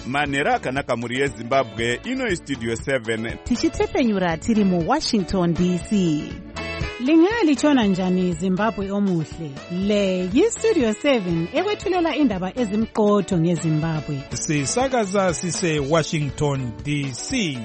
manhero akanaka mhuri yezimbabwe. Ino istudio 7 tichitepfenyura tiri muWashington DC. Lingalitshona njani Zimbabwe omuhle? Le yistudio 7 ekwethulela indaba ezimqotho ngeZimbabwe. Sisakaza sise Washington DC.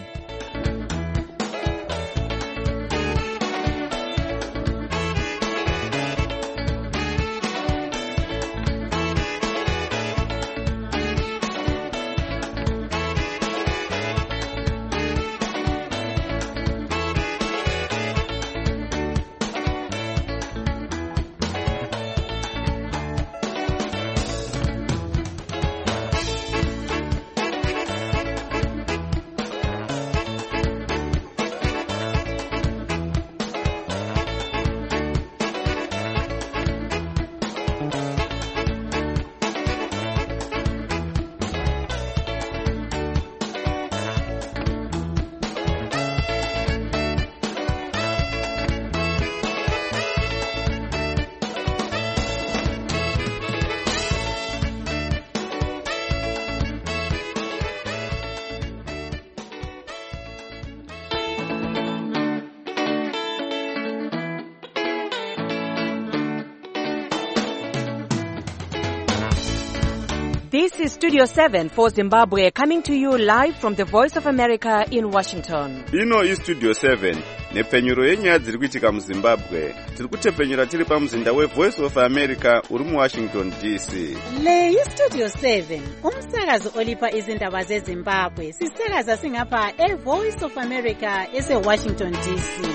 This is Studio 7 for Zimbabwe, coming to you live from the Voice of America in Washington. Ino istudio 7 nepfenyuro yenyaya dziri kuitika muZimbabwe. Tiri kutepfenyura tiri pamuzinda weVoice of America uri muWashington DC. Le istudio 7 umsakazi olipa izindaba zeZimbabwe. Sisakaza singapha eVoice of America eseWashington DC.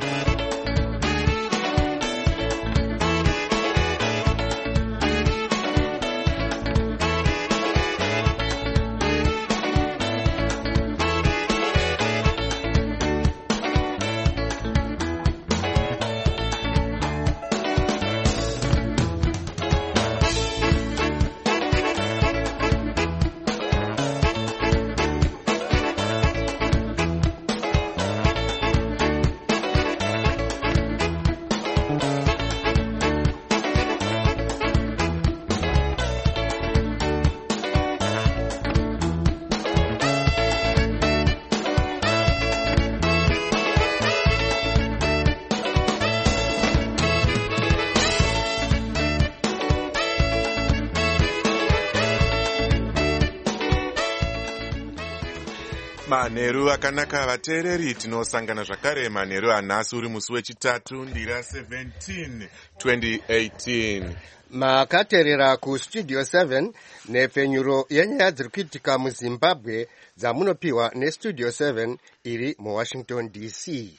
Manheru akanaka vateereri, tinosangana zvakare manheru anhasi uri musi wechitatu ndira 17 2018. Makateerera kustudio 7 nepfenyuro yenyaya dziri kuitika muZimbabwe dzamunopiwa nestudio 7 iri muWashington DC.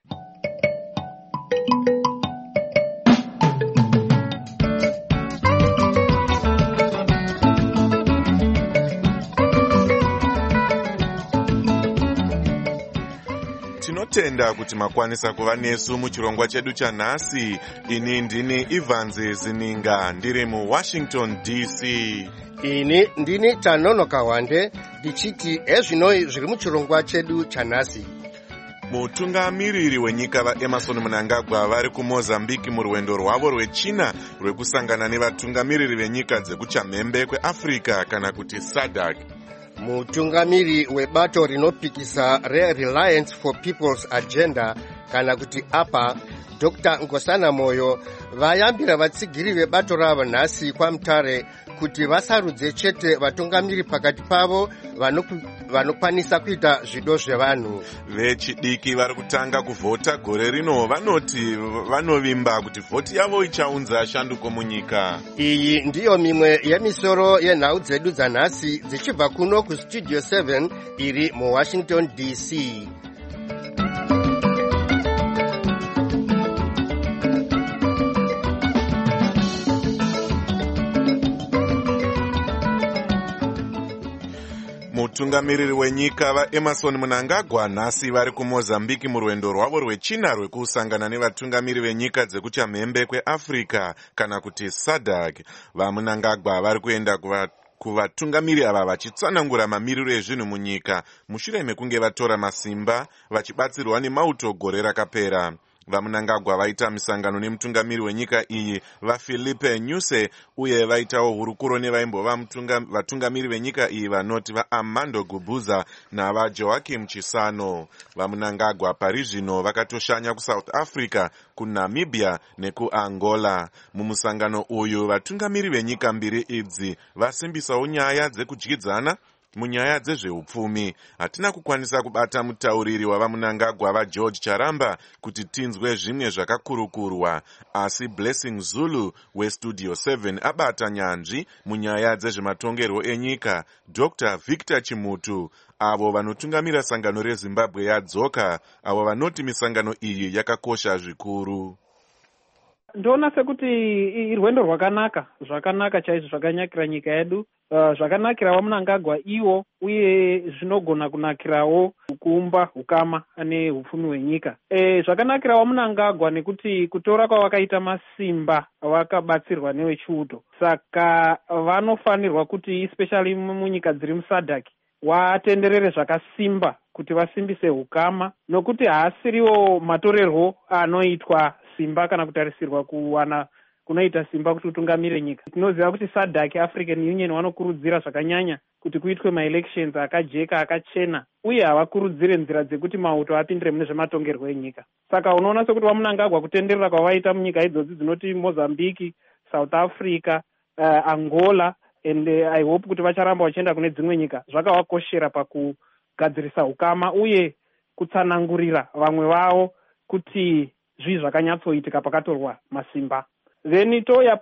Tinotenda kuti makwanisa kuva nesu muchirongwa chedu chanhasi. Ini ndini Ivanzi Zininga ndiri muWashington DC. Ini ndini Tanonoka Wande ndichiti ezvinoi zviri muchirongwa chedu chanhasi. Mutungamiriri wenyika vaEmerson Mnangagwa vari kuMozambique murwendo rwavo rwechina rwekusangana nevatungamiriri venyika dzekuchamhembe kweAfrica kana kuti SADC. Mutungamiri webato rinopikisa reAlliance for People's Agenda kana kuti APA, Dr. Nkosana Moyo vayambira vatsigiri vebato ravo nhasi kwaMutare kuti vasarudze chete vatungamiri pakati pavo vanokwanisa kuita zvido zvevanhu. Vechidiki vari kutanga kuvhota gore rino vanoti vanovimba kuti vhoti yavo ichaunza shanduko munyika. Iyi ndiyo mimwe yemisoro yenhau dzedu dzanhasi dzichibva kuno kustudio 7 iri muWashington DC. Mutungamiriri wenyika vaEmerson Mnangagwa nhasi vari kuMozambique murwendo rwavo rwechina rwekusangana nevatungamiri venyika dzekuchamhembe kweAfrica kana kuti SADC. VaMnangagwa vari kuenda kuvatungamiri ava vachitsanangura mamiriro ezvinhu munyika mushure mekunge vatora masimba vachibatsirwa nemauto gore rakapera. vamunangagwa vaita misangano nemutungamiri wenyika iyi vaFilipe Nyusi uye vaitawo hurukuro nevaimbova vatungamiri venyika iyi vanoti vaArmando Guebuza navaJoaquim Chissano. Vamunangagwa pari zvino vakatoshanya kuSouth Africa, kuNamibia nekuAngola. Mumusangano uyu vatungamiri venyika mbiri idzi vasimbisawo nyaya dzekudyidzana munyaya dzezveupfumi. Hatina kukwanisa kubata mutauriri wavamunangagwa vaGeorge Charamba kuti tinzwe zvimwe zvakakurukurwa, asi Blessing Zulu weStudio 7 abata nyanzvi munyaya dzezvematongerwo enyika, Dr. Victor Chimutu, avo vanotungamira sangano reZimbabwe yadzoka, avo vanoti misangano iyi yakakosha zvikuru. Ndoona sekuti irwendo zvakanaka chaizvo zvakanyakira nyika yedu, zvakanakira vamunangagwa iwo uye zvinogona kunakirawo kuumba ukama nehupfumi hwenyika. Zvakanakira vamunangagwa nekuti kutora kwavakaita masimba vakabatsirwa nevechiuto, saka vanofanirwa kuti especially munyika dziri muSADC vatenderere zvakasimba kuti vasimbise hukama, nokuti haasiriwo matorerwo anoitwa simba kana kutarisirwa kuwana kunoita simba kuti utungamire nyika. Tinoziva kuti SADC African Union vanokurudzira zvakanyanya kuti kuitwe maelections akajeka akachena, uye havakurudzire nzira dzekuti mauto apindire mune zvematongerwo enyika. Saka unoona sekuti vamunangagwa kutenderera kwavaita munyika idzodzi dzinoti Mozambique, South Africa, Angola, and I hope kuti vacharamba vachienda kune dzimwe nyika, zvakavakoshera pakugadzirisa hukama uye kutsanangurira vamwe vavo kuti zvii zvakanyatsoitika pakatorwa masimba. Then toya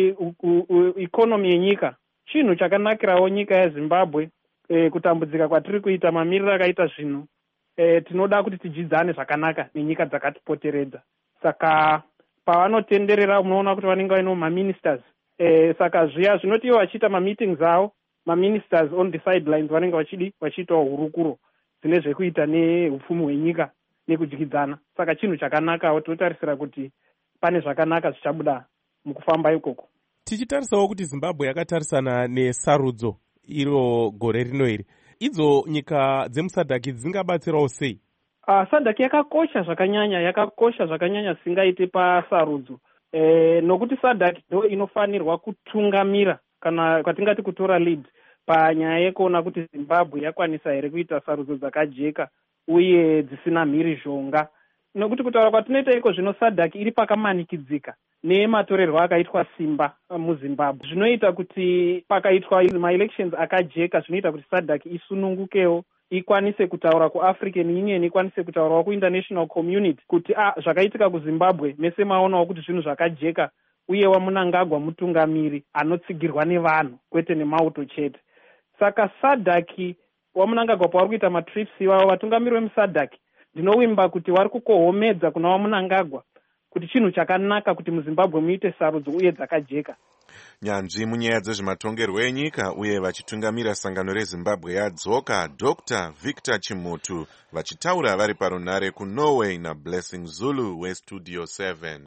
paikonomi yenyika, chinhu chakanakirawo nyika yeZimbabwe, kutambudzika kwatiri kuita, mamiriro akaita zvinhu, tinoda kuti tidyidzane zvakanaka nenyika dzakatipoteredza. Saka pavanotenderera unoona kuti vanenge vaino maministers, saka zviya zvinoti ivo vachiita mameetings avo, maministers on the sidelines vanenge vachiitawo hurukuro dzine zvekuita nehupfumi hwenyika nekudyidzana. Saka chinhu chakanakawo, tinotarisira kuti pane zvakanaka zvichabuda mukufamba ikoko. Tichitarisawo kuti Zimbabwe yakatarisana nesarudzo iro gore rino iri, idzo nyika dzemuSADC dzingabatsirawo sei? SADC yakakosha zvakanyanya singaite pasarudzo, nokuti SADC ndo inofanirwa kutungamira kana kwatingati kutora lead panyaya yekuona kuti Zimbabwe yakwanisa here kuita sarudzo dzakajeka uye dzisina mhirizhonga. Nokuti kutaura kwatinoita iko zvino SADC iri pakamanikidzika nematorerwo akaitwa simba muZimbabwe, zvinoita kuti pakaitwa maelections akajeka, zvinoita kuti SADC isunungukewo, ikwanise kutaura kuAfrican Union, ikwanise kutaurawo kuinternational community kuti zvakaitika kuZimbabwe mese maonawo kuti zvinhu zvakajeka, uye vamunangagwa mutungamiri anotsigirwa nevanhu kwete nemauto chete. Saka SADC vamunangagwa pavari kuita matrips ivavo, vatungamiri vemuSADC ndinovimba kuti vari kukohomedza kuna vamunangagwa kuti chinhu chakanaka kuti muZimbabwe muite sarudzo uye dzakajeka. Nyanzvi munyaya dzezvematongerwo enyika uye vachitungamira sangano reZimbabwe yadzoka, Dr. Victor Chimutu, vachitaura vari parunhare kuNorway naBlessing Zulu weStudio 7.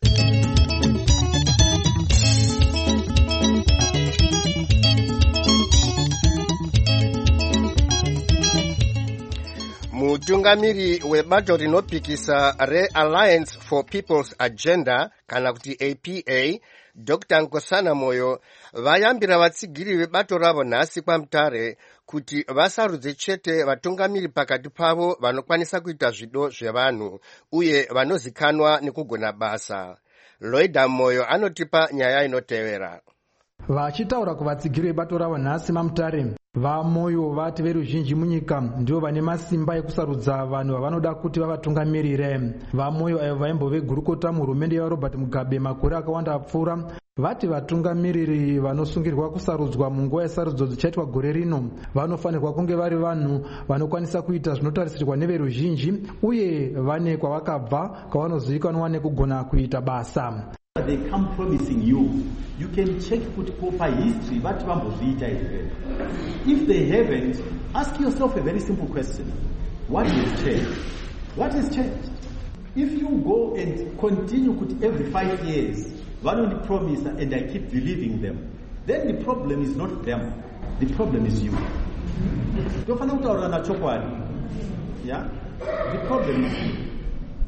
Mutungamiri webato rinopikisa reAlliance for People's Agenda kana kuti APA, Dr. Nkosana Moyo, vayambira vatsigiri vebato ravo nhasi kwaMutare kuti vasarudze chete vatungamiri pakati pavo vanokwanisa kuita zvido zvevanhu uye vanozikanwa nekugona basa. Loida Moyo anotipa nyaya inotevera. Vachitaura kuvatsigiri vebato ravo nhasi maMutare, vaMoyo vati veruzhinji munyika ndio vane masimba ekusarudza vanhu vavanoda kuti vavatungamirire. VaMoyo avo vaimbove gurukota muhurumende yaRobert Mugabe makore akawanda apfuura, vati vatungamiriri vanosungirwa kusarudzwa munguva yesarudzo dzichaitwa gore rino vanofanirwa kunge vari vanhu vanokwanisa kuita zvinotarisirwa neveruzhinji uye vane kwavakabva kwavanozivikanwa nekugona kuita basa. They come promising you can check kuti proper history vati vambozviita here. If they haven't, ask yourself a very simple question. What has changed? What has changed? If you go and continue kuti every 5 years vanoni promise and I keep believing them, then the problem is not them. The problem is you. Tofanira kutaura chokwadi. Yeah? The problem is you.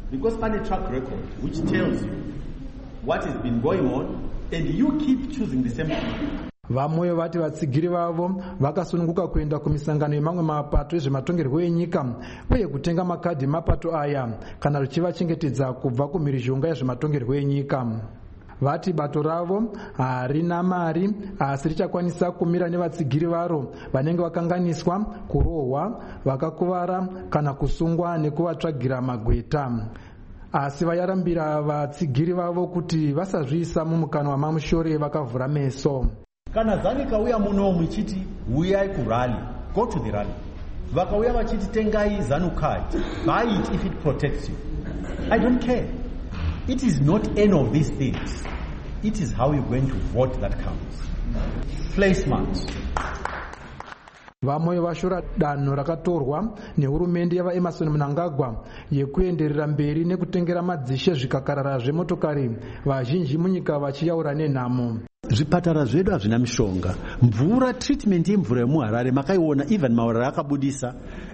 Because find a track record which tells you what has been going on and you keep choosing the same thing. Vamwe vati vatsigiri vavo vakasununguka kuenda kumisangano yemamwe mapato ezvematongerwo enyika uye kutenga makadhi mapato aya kana richivachengetedza kubva kumhirizhonga yezvematongerwo enyika. Vati bato ravo harina mari asi richakwanisa kumira nevatsigiri varo vanenge vakanganiswa, kurohwa, vakakuvara kana kusungwa nekuvatsvagira magweta. Asi vayarambira vatsigiri vavo kuti vasazviisa mumukana wamamushore vakavhura meso. Kana zani kauya muno muchiti uyai kurally, go to the rally. Vakauya vachiti tengai ZANU card, buy it if it protects you. I don't care. It is not any of these things. It is how you're going to vote that counts. Play smart. Vamwe vashora danho rakatorwa nehurumende yavaEmmerson Mnangagwa yekuenderera mberi nekutengera madzishe zvikakarara zvemotokari vazhinji munyika vachiyaura nenhamo. Zvipatara zvedu hazvina mishonga. Mvura, treatment yemvura yemuHarare makaiona even Maura akabudisa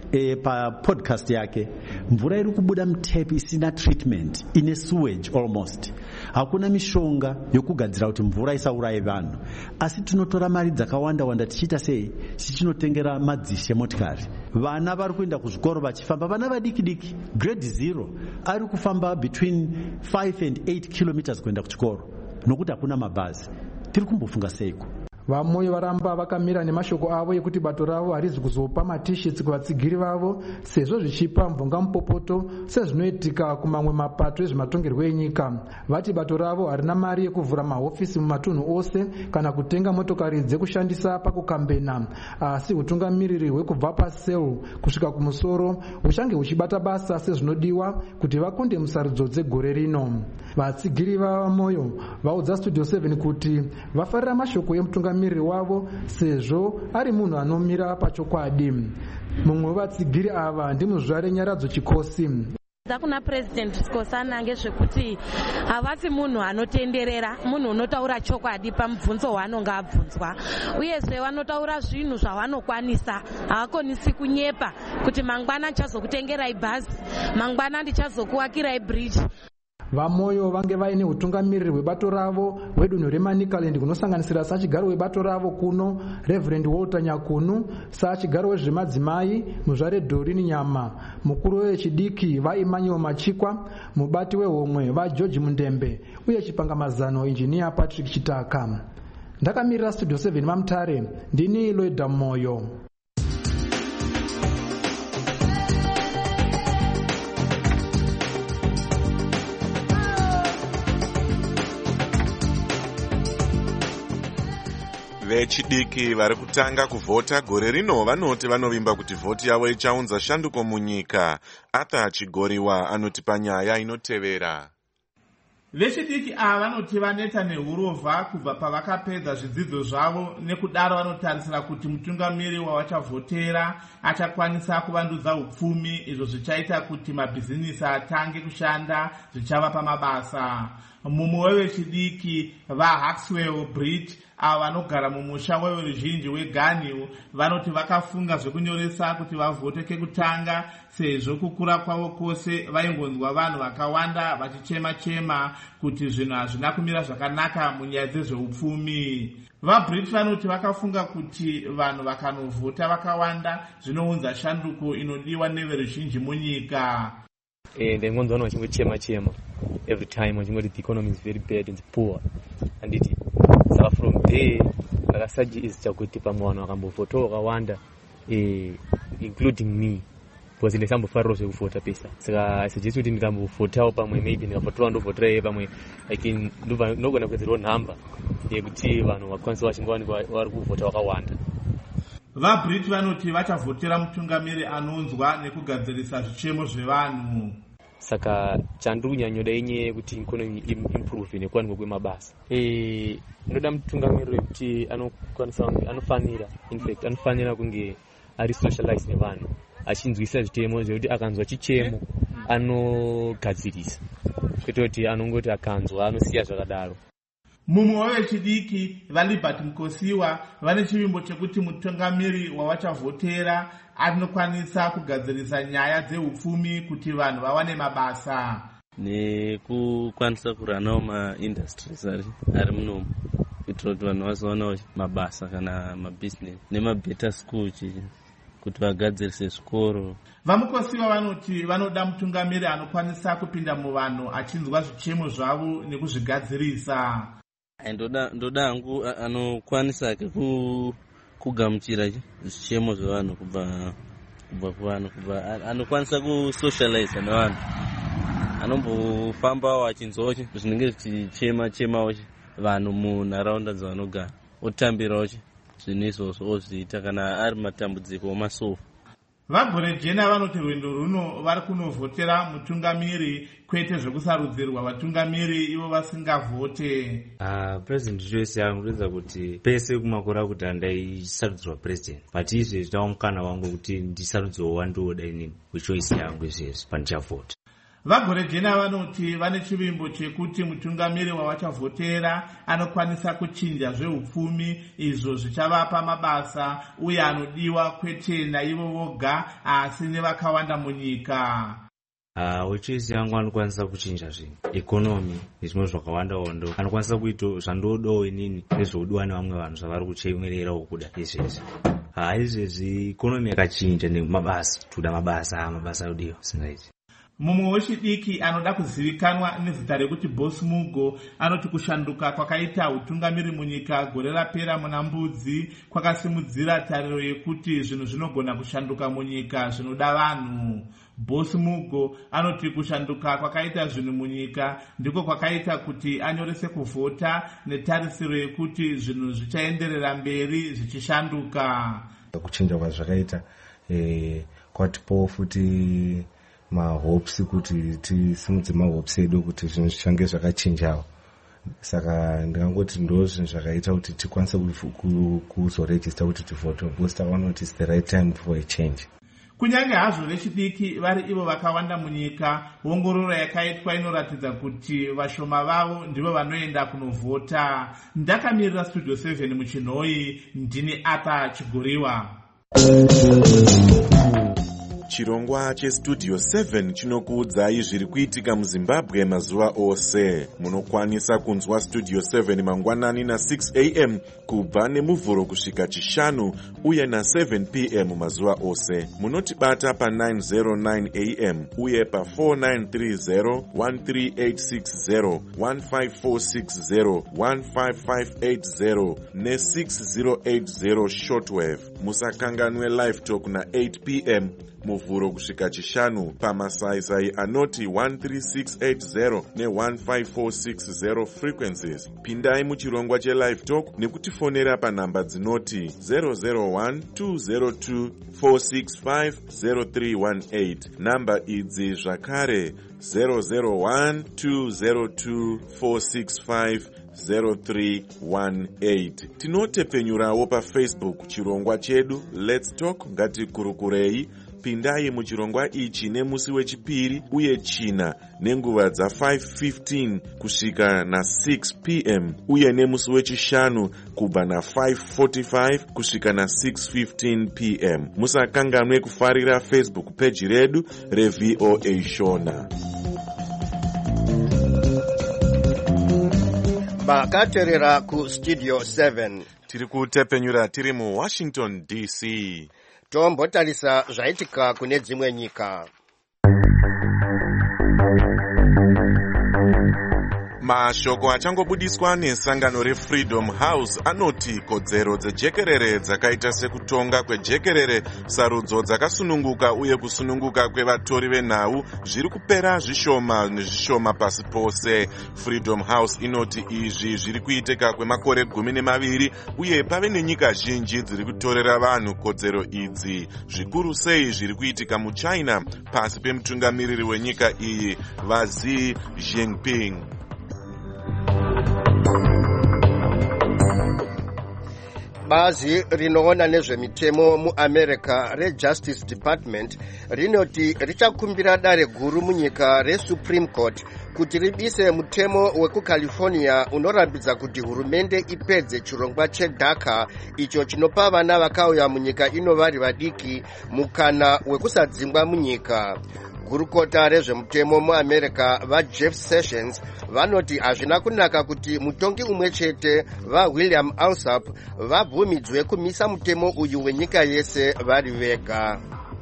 pa podcast yake. Mvura iri kubuda mutepi isina treatment, ine sewage almost. Hakuna mishonga yokugadzira kuti mvura isauraye vanhu. Asi tinotora mari dzakawanda wanda tichiita sei? Tichinotengera madzishe motikari. Vana vari kuenda kuzvikoro vachifamba, vana vadiki grade 0 ari kufamba between 5 and 8 kilometers kuenda kuchikoro nokuti hakuna mabhazi. Tiri kumbofunga seiko? Vamwe varamba vakamira nemashoko avo ekuti bato ravo harizi kuzopa matishitsi kuvatsigiri vavo sezvo zvichipa mvunga mupopoto sezvinoitika kumamwe mapato ezvematongerwo enyika. Vati bato ravo harina mari yekuvhura mahofisi mumatunhu ose kana kutenga motokari dzekushandisa pakukambena, asi utungamiriri hwekubva paSeoul kusvika kumusoro huchange huchibata basa sezvinodiwa kuti vakunde musarudzo dzegore rino. Vatsigiri vaMoyo vaudza Studio 7 kuti vafarira mashoko emutungamiriri wavo sezvo ari munhu anomira pachokwadi. Mumwe wevatsigiri ava ndimuzvare Nyaradzo Chikosi. Kuna President Nkosana ngezvekuti havasi munhu anotenderera, munhu unotaura chokwadi pamubvunzo waanonga abvunzwa, uyezve vanotaura zvinhu zvavanokwanisa, havakonisi kunyepa kuti mangwana ndichazokutengerai bhazi, mangwana ndichazokuwakirai bridge. Vamoyo vange vaine utungamiriri hwebato ravo hwedunhu reManicaland kunosanganisira sachigaro webato ravo kuno Reverend Walter Nyakunu, sachigaro wezvemadzimai muzvare Doreen Nyama, mukuru wechidiki vaEmmanuel Machikwa, mubati wehomwe vaGeorge Mundembe uye chipangamazano Engineer Patrick Chitaka. Ndakamirira Studio 7 maMutare, ndini Loida Moyo. Vechidiki vari kutanga kuvhota gore rino vanoti vanovimba kuti vhoti yavo ichaunza shanduko munyika. Arthur Chigoriwa anotipa nyaya inotevera. Vechidiki ava vanoti vaneta nehurovha kubva pavakapedza zvidzidzo zvavo, nekudaro vanotarisira kuti mutungamiri wavachavhotera achakwanisa kuvandudza upfumi, izvo zvichaita kuti mabhizinisi atange kushanda zvichava pamabasa. Mumwe wevechidiki vaHaxwell Bridge ava vanogara mumusha weveruzhinji weGanhill vanoti vakafunga zvekunyoresa kuti vavhote kekutanga, sezvo kukura kwavo kwose vaingonzwa vanhu vakawanda vachichema-chema kuti zvinhu hazvina kumira zvakanaka munyaya dzezveupfumi. VaBridge vanoti vakafunga kuti vanhu vakanovhota vakawanda zvinounza shanduko inodiwa neveruzhinji munyika. Ndengonzwa vanhu vachingochema-chema every time vachingoti the economy is very bad and poor, anditi saka from there ndakasuggesta kuti pamwe vanhu vakambovhotawo vakawanda, including me, because ndisambofarirawo zvekuvhota pesa. Saka I suggest kuti ndikambovhotawo pamwe, maybe ndikavhotawo ndovhotera pamwe, like ndogona kuwedzerawo nhamba yekuti vanhu vakwanisa vachingowanikwa vari kuvhota vakawanda. VaBridge vanoti vachavhotera mutungamiri anonzwa nekugadzirisa zvichemo zvevanhu. Saka chandiri kunyanyoda inyaya kuti economy improve nekuwanikwa kwemabasa. Ndoda mutungamiri wekuti anofanira, in fact anofanira kunge ari socialize nevanhu, achinzwisa zvitemo zvekuti akanzwa chichemo anogadzirisa, kwete kuti anongoti akanzwa anosiya zvakadaro. mumwe wevechidiki vaLibert Mukosiwa vane chivimbo chekuti mutungamiri wavachavhotera anokwanisa kugadzirisa nyaya dzeupfumi kuti vanhu vawane mabasa nekukwanisa kuranawo maindustries ari munomu kuitira kuti vanhu vazowanawo mabasa kana mabusiness nemabeta school kuti vagadzirise zvikoro. VaMukosiwa vanoti vanoda mutungamiri anokwanisa kupinda muvanhu achinzwa zvichemo zvavo nekuzvigadzirisa. Ndoda hangu anokwanisa kugamuchira zvichemo zvevanhu kubva kuvanhu, anokwanisa kusocialize nevanhu, anombofambawo achinzwawo zvinenge zvichichemawo vanhu munharaunda dzavanogara, otambirawo zvinhu izvozvo ozviita kana ari matambudziko omasofa. VaGorejena vanoti rwendo runo vari kunovhotera mutungamiri kwete zvekusarudzirwa vatungamiri ivo vasingavhote. President choice yangu ndinoziva kuti pese kumakore akuti handaisarudzirwa president, but izvezvi ndava mukana wangu kuti ndisarudzirwa wandoda inini wechoice yangu izvezvi pandichavhota. VaGorejena vanoti vane chivimbo chekuti mutungamiri wavachavhotera anokwanisa kuchinja zveupfumi izvo zvichavapa mabasa uye anodiwa kwete naivo voga asi nevakawanda munyika. Wechoice yangu anokwanisa kuchinja zvinhu, ekonomi nezvimwe zvakawanda wanda, anokwanisa kuita zvandodawo inini nezvoudiwa nevamwe vanhu zvavari kuchemererawo kuda izvezvi. Izvezvi ikonomi yakachinja nemabasa, toda mabasa odiwa singaiti. Mumwe wechidiki anoda kuzivikanwa nezita rekuti Boss Mugo anoti kushanduka kwakaita utungamiri munyika gore rapera muna Mbudzi kwakasimudzira tariro yekuti zvinhu zvinogona kushanduka munyika zvinoda vanhu. Boss Mugo anoti kushanduka kwakaita zvinhu munyika ndiko kwakaita kuti anyorese kuvhota netarisiro yekuti zvinhu zvichaenderera mberi zvichishanduka. Kuchinja kwazvakaita kwatipo futi mahopes kuti tisimudze mahopes edu kuti zvinhu zvichange zvakachinjawo. Saka ndingangoti ndo zvinhu zvakaita kuti tikwanise kuzorejista kuti tivhote, because takaona kuti it's the right time for a change. Kunyange hazvo vechidiki vari ivo vakawanda munyika, ongororo yakaitwa inoratidza kuti vashoma vavo ndivo vanoenda kunovhota. Ndakamirira Studio 7 muChinhoi, ndini Ata Chigoriwa. Chirongwa cheStudio 7 chinokuudzai zviri kuitika muZimbabwe mazuva ose. Munokwanisa kunzwa Studio 7 mangwanani na6 am kubva neMuvhuro kusvika Chishanu uye na7 pm mazuva ose. Munotibata pa909 am uye pa4930 13860 15460 15580 ne6080 shortwave. Musakanganwe live talk na8 pm Muvhuro kusvika Chishanu pamasaisai anoti 13680 ne15460 frequencies. Pindai muchirongwa chelive talk nekutifonera panhamba dzinoti 001-202-465-0318. Namba idzi zvakare 001-202-465-0318. Tinotepenyurawo paFacebook chirongwa chedu Let's Talk Ngatikurukurei. Pindai muchirongwa ichi nemusi wechipiri uye china nenguva dza5:15 kusvika na6 pm uye nemusi wechishanu kubva na5:45 kusvika na6:15 pm. Musakanganwe kufarira Facebook page redu reVOA Shona. Makaterera ku Studio 7 tiri kutepenyura tiri mu Washington DC. Tombotarisa zvaitika kune dzimwe nyika. Mashoko achangobudiswa nesangano reFreedom House anoti kodzero dzejekerere dzakaita sekutonga kwejekerere, sarudzo dzakasununguka uye kusununguka kwevatori venhau zviri kupera zvishoma nezvishoma pasi pose. Freedom House inoti izvi zviri kuitika kwemakore 12 uye pave nenyika zhinji dziri kutorera vanhu kodzero idzi. Zvikuru sei zviri kuitika muChina pasi pemutungamiriri wenyika iyi Xi Jinping. Bazi rinoona nezvemitemo muAmerica reJustice Department rinoti richakumbira dare guru munyika reSupreme Court kuti ribise mutemo wekuCalifornia unorambidza kuti hurumende ipedze chirongwa cheDACA icho chinopa vana vakauya munyika ino vari vadiki mukana wekusadzingwa munyika. Gurukota rezvemutemo muAmerica vaJeff Sessions vanoti hazvina kunaka kuti mutongi umwe chete vaWilliam Alsop vabvumidzwe kumisa mutemo uyu wenyika yese vari vega.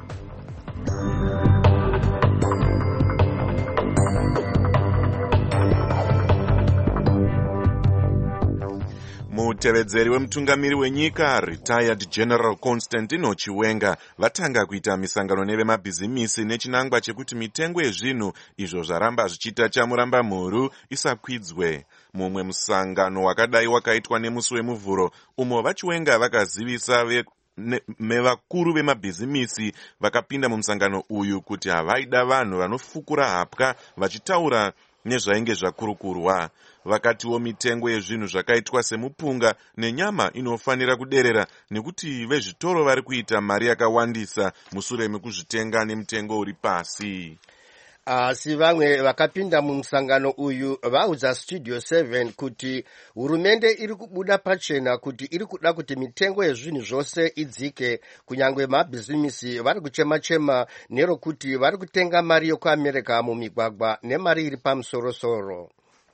Mutevedzeri wemutungamiri wenyika retired General Constantino Chiwenga vatanga kuita misangano nevemabhizimisi nechinangwa chekuti mitengo yezvinhu izvo zvaramba zvichiita chamuramba mhuru isakwidzwe. Mumwe musangano wakadai wakaitwa nemusi wemuvhuro umo vachiwenga vakazivisa mevakuru vemabhizimisi vakapinda mumusangano uyu kuti havaida vanhu vanofukura hapwa vachitaura nezvainge zvakurukurwa. Vakatiwo mitengo yezvinhu zvakaitwa semupunga nenyama inofanira kuderera nekuti vezvitoro vari kuita mari yakawandisa mushure mekuzvitenga nemutengo uri pasi. Asi vamwe vakapinda mumusangano uyu vaudza Studio 7 kuti hurumende iri kubuda pachena kuti iri kuda kuti mitengo yezvinhu zvose idzike, kunyangwe mabhizimisi vari kuchema-chema nerokuti vari kutenga mari yokuAmerica mumigwagwa nemari iri pamusoro-soro.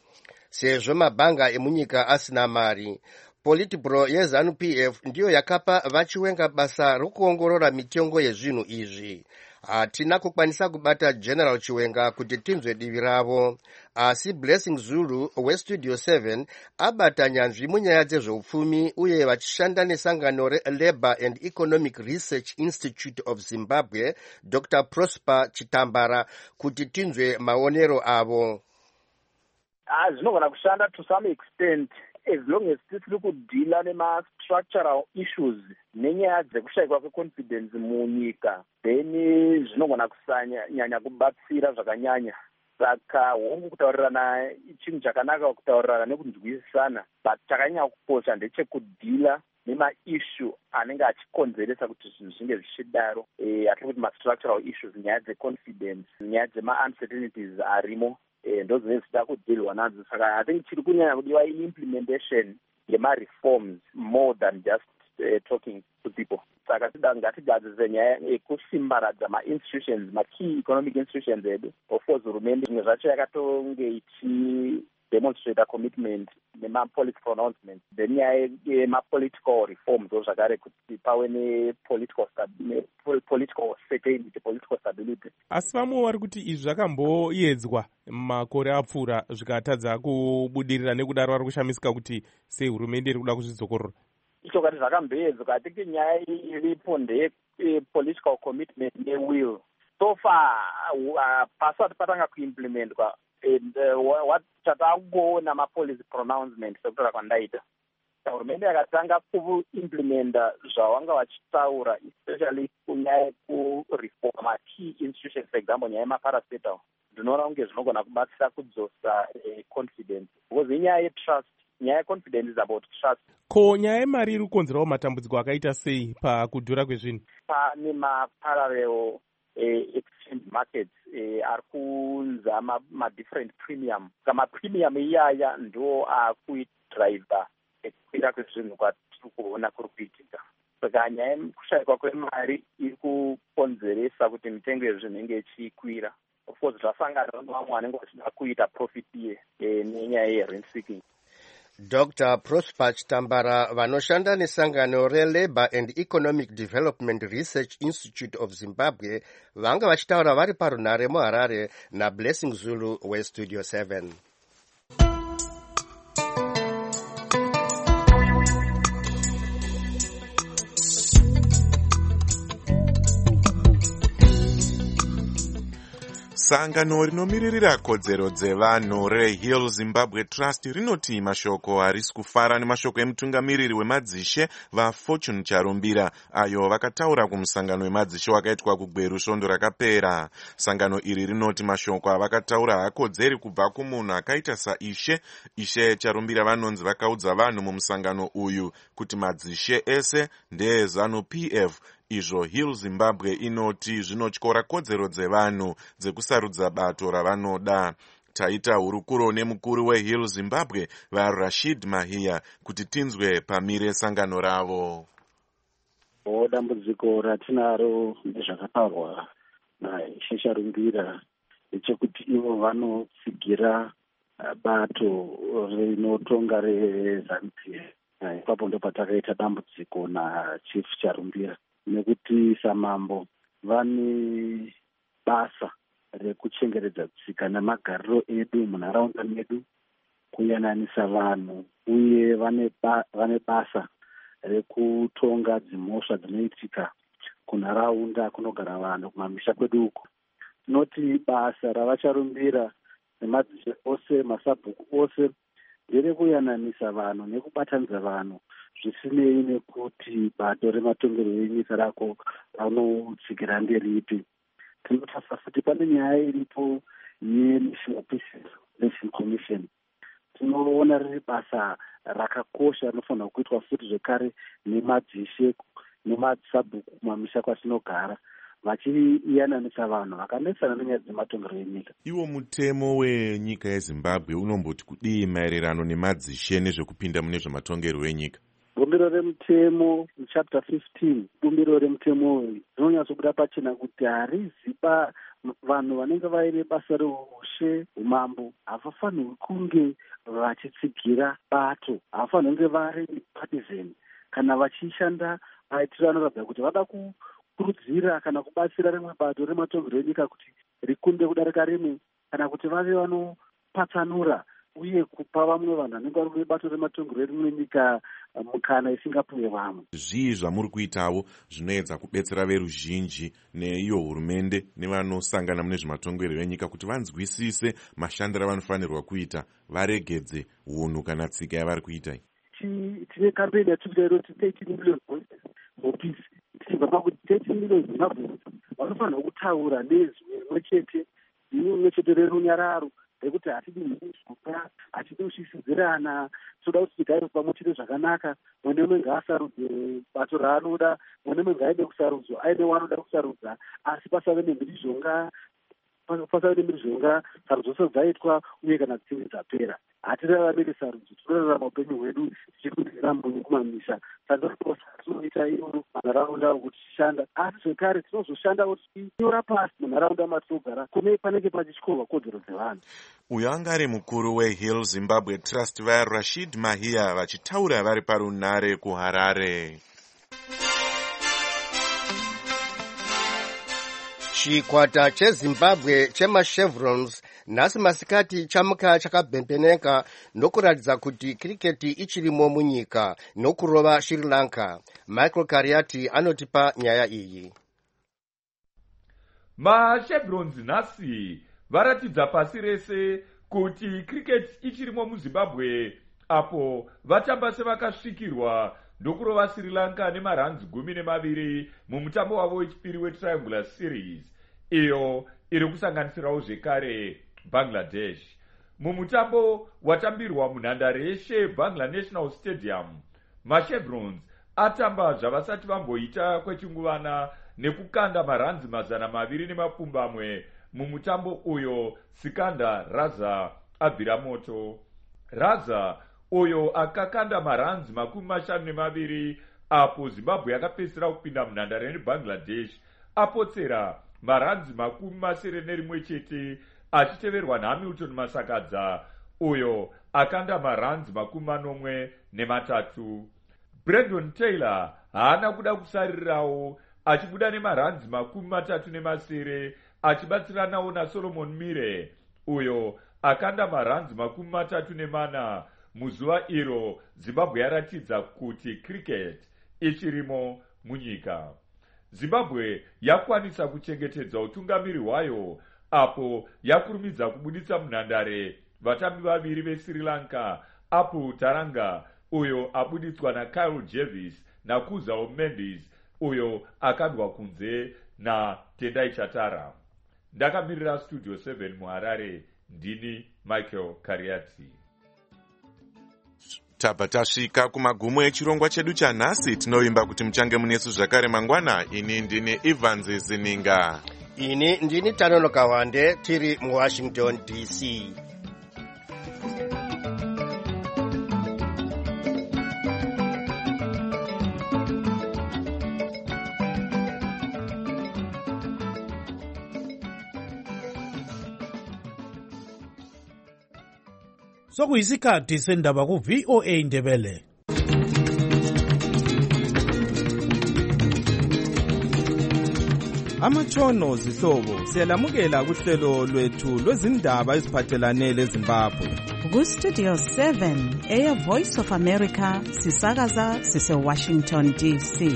Sezvo mabhanga emunyika asina mari, Politburo yeZANU-PF ndiyo yakapa vachiwenga basa rokuongorora mitengo yezvinhu izvi. Hatina kukwanisa kubata General Chiwenga kuti tinzwe divi ravo, asi Blessing Zulu weStudio 7 abata nyanzvi munyaya dzezveupfumi uye vachishanda nesangano reLabour and Economic Research Institute of Zimbabwe Dr. Prosper Chitambara kuti tinzwe maonero avo. Zvinogona kushanda to some extent as long as tisiri kudhila nema-structural issues nenyaya dzekushayikwa kweconfidence munyika, then zvinogona kusanyanya kubatsira zvakanyanya. Saka hongu kutaurirana chinhu chakanaka kutaurirana nekunzwisisana, but chakanyanya kukosha ndechekudhila nema-issue anenge achikonzeresa kuti zvinhu zvinge zvichidaro. Atiri kuti ma-structural issues, nyaya dzeconfidence, nyaya dzema-uncertainties arimo ndo zvinenge zvichida kudhilwa nadzo. Saka I think chiri kunyanya kudiwa implementation yema-reforms more than just talking to people. Saka ngatigadzise nyaya yekusimbaradza ma-institutions, ma-key economic institutions edu. Of course hurumende zvimwe zvacho yakatonge ichidemonstrata commitment nema-policy pronouncements, then nyaya yema-political reforms zvakare kuti pave ne-political certainty, political stability. Asi vamwe vari kuti izvi zvakamboedzwa makore apfuura zvikatadza kubudirira, nekudaro vari kushamisika kuti sei hurumende iri kuda kuzvidzokorora. Icho kati zvakamboedzwa, I think nyaya iripo ndeye-political commitment ne-will. So far pasati patanga kuimplementwa chatakuona ma-policy pronouncement sekutaura kwandaita. Hurumende yakatanga kuimplementa zvavanga vachitaura, especially kunyaya yekureform ma-key institutions, for example nyaya yemaparacetal. Ndinoona kunge zvinogona kubatsira kudzosa confidence, because inyaya yetrust. Nyaya yeconfidence is about trust. Ko nyaya yemari iri kukonzerawo matambudziko akaita sei pakudhura kwezvinhu? Pane ma-parallel exchange markets ari kunza ma-different premium. Kama-premium iyaya ndo akuidriver kukwira kwezvinhu kwatiri kuona kuri kuitika. Saka nyaya yekushayikwa kwemari iri kukonzeresa kuti mitengo yezvinhu inge ichikwira. Of course zvasangana nevamwe vanenge vachida kuita profit nenyaya yerent seeking. Dr. Prosper Chitambara vanoshanda nesangano reLabour and Economic Development Research Institute of Zimbabwe vanga vachitaura vari parunhare muHarare naBlessing Zulu weStudio 7. Sangano rinomiririra kodzero dzevanhu reHeal Zimbabwe Trust rinoti mashoko harisi kufara nemashoko emutungamiriri wemadzishe vaFortune Charumbira ayo vakataura kumusangano wemadzishe wakaitwa kuGweru svondo rakapera. Sangano iri rinoti mashoko avakataura hakodzeri kubva kumunhu akaita saIshe Charumbira. Vanonzi vakaudza vanhu mumusangano uyu kuti madzishe ese ndeeZanu PF, izvo Heal Zimbabwe inoti zvinotyora kodzero dzevanhu dzekusarudza bato ravanoda. Taita hurukuro nemukuru weHeal Zimbabwe vaRashid Mahia kuti tinzwe pamire sangano ravo. Dambudziko ratinaro nezvakataurwa naIshe Charumbira ndechekuti ivo vanotsigira bato rinotonga reZanu PF. Ipapo ndo patakaita dambudziko naChief Charumbira, nekuti samambo vane basa rekuchengeredza tsika nemagariro edu munharaunda medu, kuyananisa vanhu, uye vane basa rekutonga dzimhosva dzinoitika kunharaunda kunogara vanhu kumamisha kwedu uko. Tinoti basa ravaCharumbira nemadzishe ose, masabhuku ose, nderekuyananisa vanhu nekubatanidza vanhu zvisinei nekuti bato rematongero enyika rako ranotsigira nderipi. Tinotarisa futi pane nyaya iripo yeNational Peace Election Commission. Tinoona riri basa rakakosha rinofanira kuitwa futi zvekare nemadzishe nemasabhuku kumamisha kwatinogara, vachiyananisa vanhu vakanesana nenyaya dzematongero enyika. Iwo mutemo wenyika yeZimbabwe unomboti kudii maererano nemadzishe nezvekupinda mune zvematongero enyika? Bumbiro remutemo chapter 15, bumbiro remutemo rinonyatsobuda pachena kuti harizipa vanhu vanenge vaine basa reushe umambo havafanirwi kunge vachitsigira bato, havafanirwi kunge vari partisan kana vachishanda maitiro anoratidza kuti vada kukurudzira kana kubatsira rimwe bato rematongero enyika kuti rikunde kudarika rimwe, kana kuti vave vanopatsanura uye kupa vamwe vanhu vanenge vari mubato rematongero erimwe nyika mukana isingapuwe vamwe. Zvii zvamuri kuitawo zvinoedza kubetsera veruzhinji neiyo hurumende nevanosangana mune zvematongero enyika kuti vanzwisise mashandiro avanofanirwa kuita, varegedze hunhu kana tsika yavari kuita? Tine kampeni yatikuita iroti 13 million voices for peace. Tichibva pakuti 13 million mavhoti vanofanirwa kutaura nezwi rimwe chete rerunyararo, rekuti hatidi mhizha, hatidi kushisidzirana, toda kuti tigare pamwe chete zvakanaka, mune mwe ngaasarudze bato raanoda, mune mwe ngaaide kusarudzwa aine waanoda kusarudza, asi pasave nemhirizhonga, sarudzo dzose dzaitwa uye kana dzichinge dzapera. Hatiraramiri sarudzo, tinorarama upenyu hwedu tichikudzira mbunyu kumamisha. Saka tinoita iyo manharaunda kuti tichishanda, asi zvekare tinozoshanda kuti tinyora pasi munharaunda matinogara kune panenge pachityorwa kodzero dzevanhu. Uyo anga ari mukuru weHeal Zimbabwe Trust vaRashid Mahia vachitaura vari parunare kuHarare. Chikwata cheZimbabwe chemachevrons nhasi masikati chamuka chakabhembeneka nokuratidza kuti kiriketi ichirimo munyika nokurova Sri Lanka. Michael Kariati anotipa nyaya iyi. Machevrons nhasi varatidza pasi rese kuti kiriketi ichirimo muZimbabwe, apo vatamba sevakasvikirwa ndokurova Sri Lanka nemaranzi 12 mumutambo wavo wechipiri weTriangular Series, iyo iri kusanganisirawo zvekare Bangladesh. Mumutambo watambirwa munhandare yeShare National Stadium, machevrons atamba zvavasati vamboita kwechinguvana nekukanda maranzi 220 mumutambo uyo Sikanda Raza abvira moto. Raza uyo akakanda maranzi 52 apo Zimbabwe yakapedzisira kupinda munhandare neBangladesh apotsera maranzi 71 chete, achiteverwa naHamilton Masakadza uyo akanda maranzi 83. Brandon Taylor haana kuda kusaririrawo, achibuda nemaranzi 37 achibatsiranawo naSolomon Mire uyo akanda maranzi 34. Muzuva iro Zimbabwe yaratidza kuti cricket ichirimo munyika. Zimbabwe yakwanisa kuchengetedza utungamiri hwayo apo yakurumidza kubuditsa munhandare vatambi vaviri veSri Lanka, Apu Taranga uyo abuditswa naKyle Jervis naKuzao Mendes uyo akadwa kunze naTendai Chatara. Ndakamirira Studio 7 muHarare, ndini Michael Kariati. Tabva tasvika kumagumo echirongwa chedu chanhasi. Tinovimba kuti muchange munesu zvakare mangwana. Ini ndini Evans Zininga. Ini ndini Tanono Kawande, tiri muWashington DC. Sokuyisikhathi sendaba ku VOA Ndebele. Amatshono zihlobo siyalamukela kuhlelo lwethu lwezindaba eziphathelane leZimbabwe. Ku Studio 7 eya Voice of America sisakaza sise Washington DC.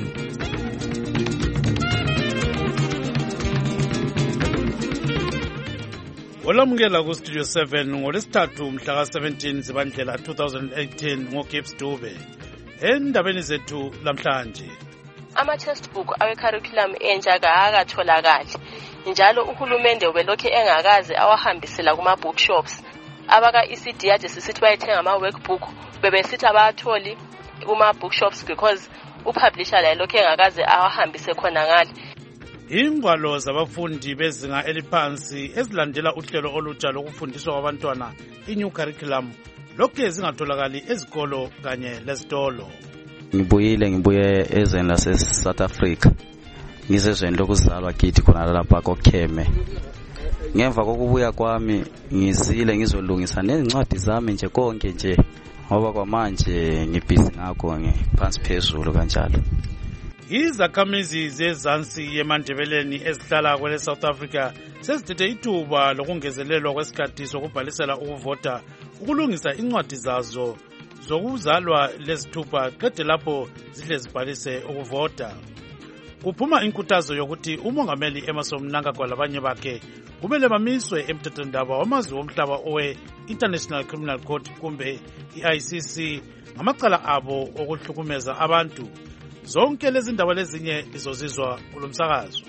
Olamukela ku Studio 7 ngolesithathu mhla ka-17 Zibandlela 2018 ngoGibbs Dube. Endabeni zethu lamhlanje. Ama-textbook awe-curriculum entsha akatholakali, njalo uhulumende ubelokhu engakaze awahambisela kuma-bookshops. Abaka-ECD ade sisithi bayithenga ama-workbook bebesithi abatholi kuma-bookshops because upublisher laye lokhu engakaze awahambise khona ngale. Ingwalo zabafundi bezinga eliphansi ezilandela uhlelo olutsha lokufundiswa kwabantwana i-new curriculum lokhu zingatholakali ezikolo kanye lezitolo. Ngibuye ezweni lase-South Africa, ngizezweni lokuzalwa kithi khona lapha koKheme. Ngemva kokubuya kwami ngizile ngizolungisa nezincwadi zami nje konke nje, ngoba kwamanje ngibhizi ngakho ngiphansi phezulu kanjalo. Izakhamizi zezansi yemandebeleni ezihlala kwele South Africa sezithethe ithuba lokungezelelwa kwesikhathi sokubhalisela ukuvota ukulungisa incwadi zazo zokuzalwa lezithupha qede lapho zihle zibhalise ukuvota. Kuphuma inkuthazo yokuthi umongameli Emmerson Mnangagwa labanye bakhe kumele bamiswe emthethwandaba wamazwe womhlaba owe-International Criminal Court kumbe i-ICC ngamacala abo okuhlukumeza abantu. Zonke lezi ndaba lezinye lizozizwa kulomsakazo.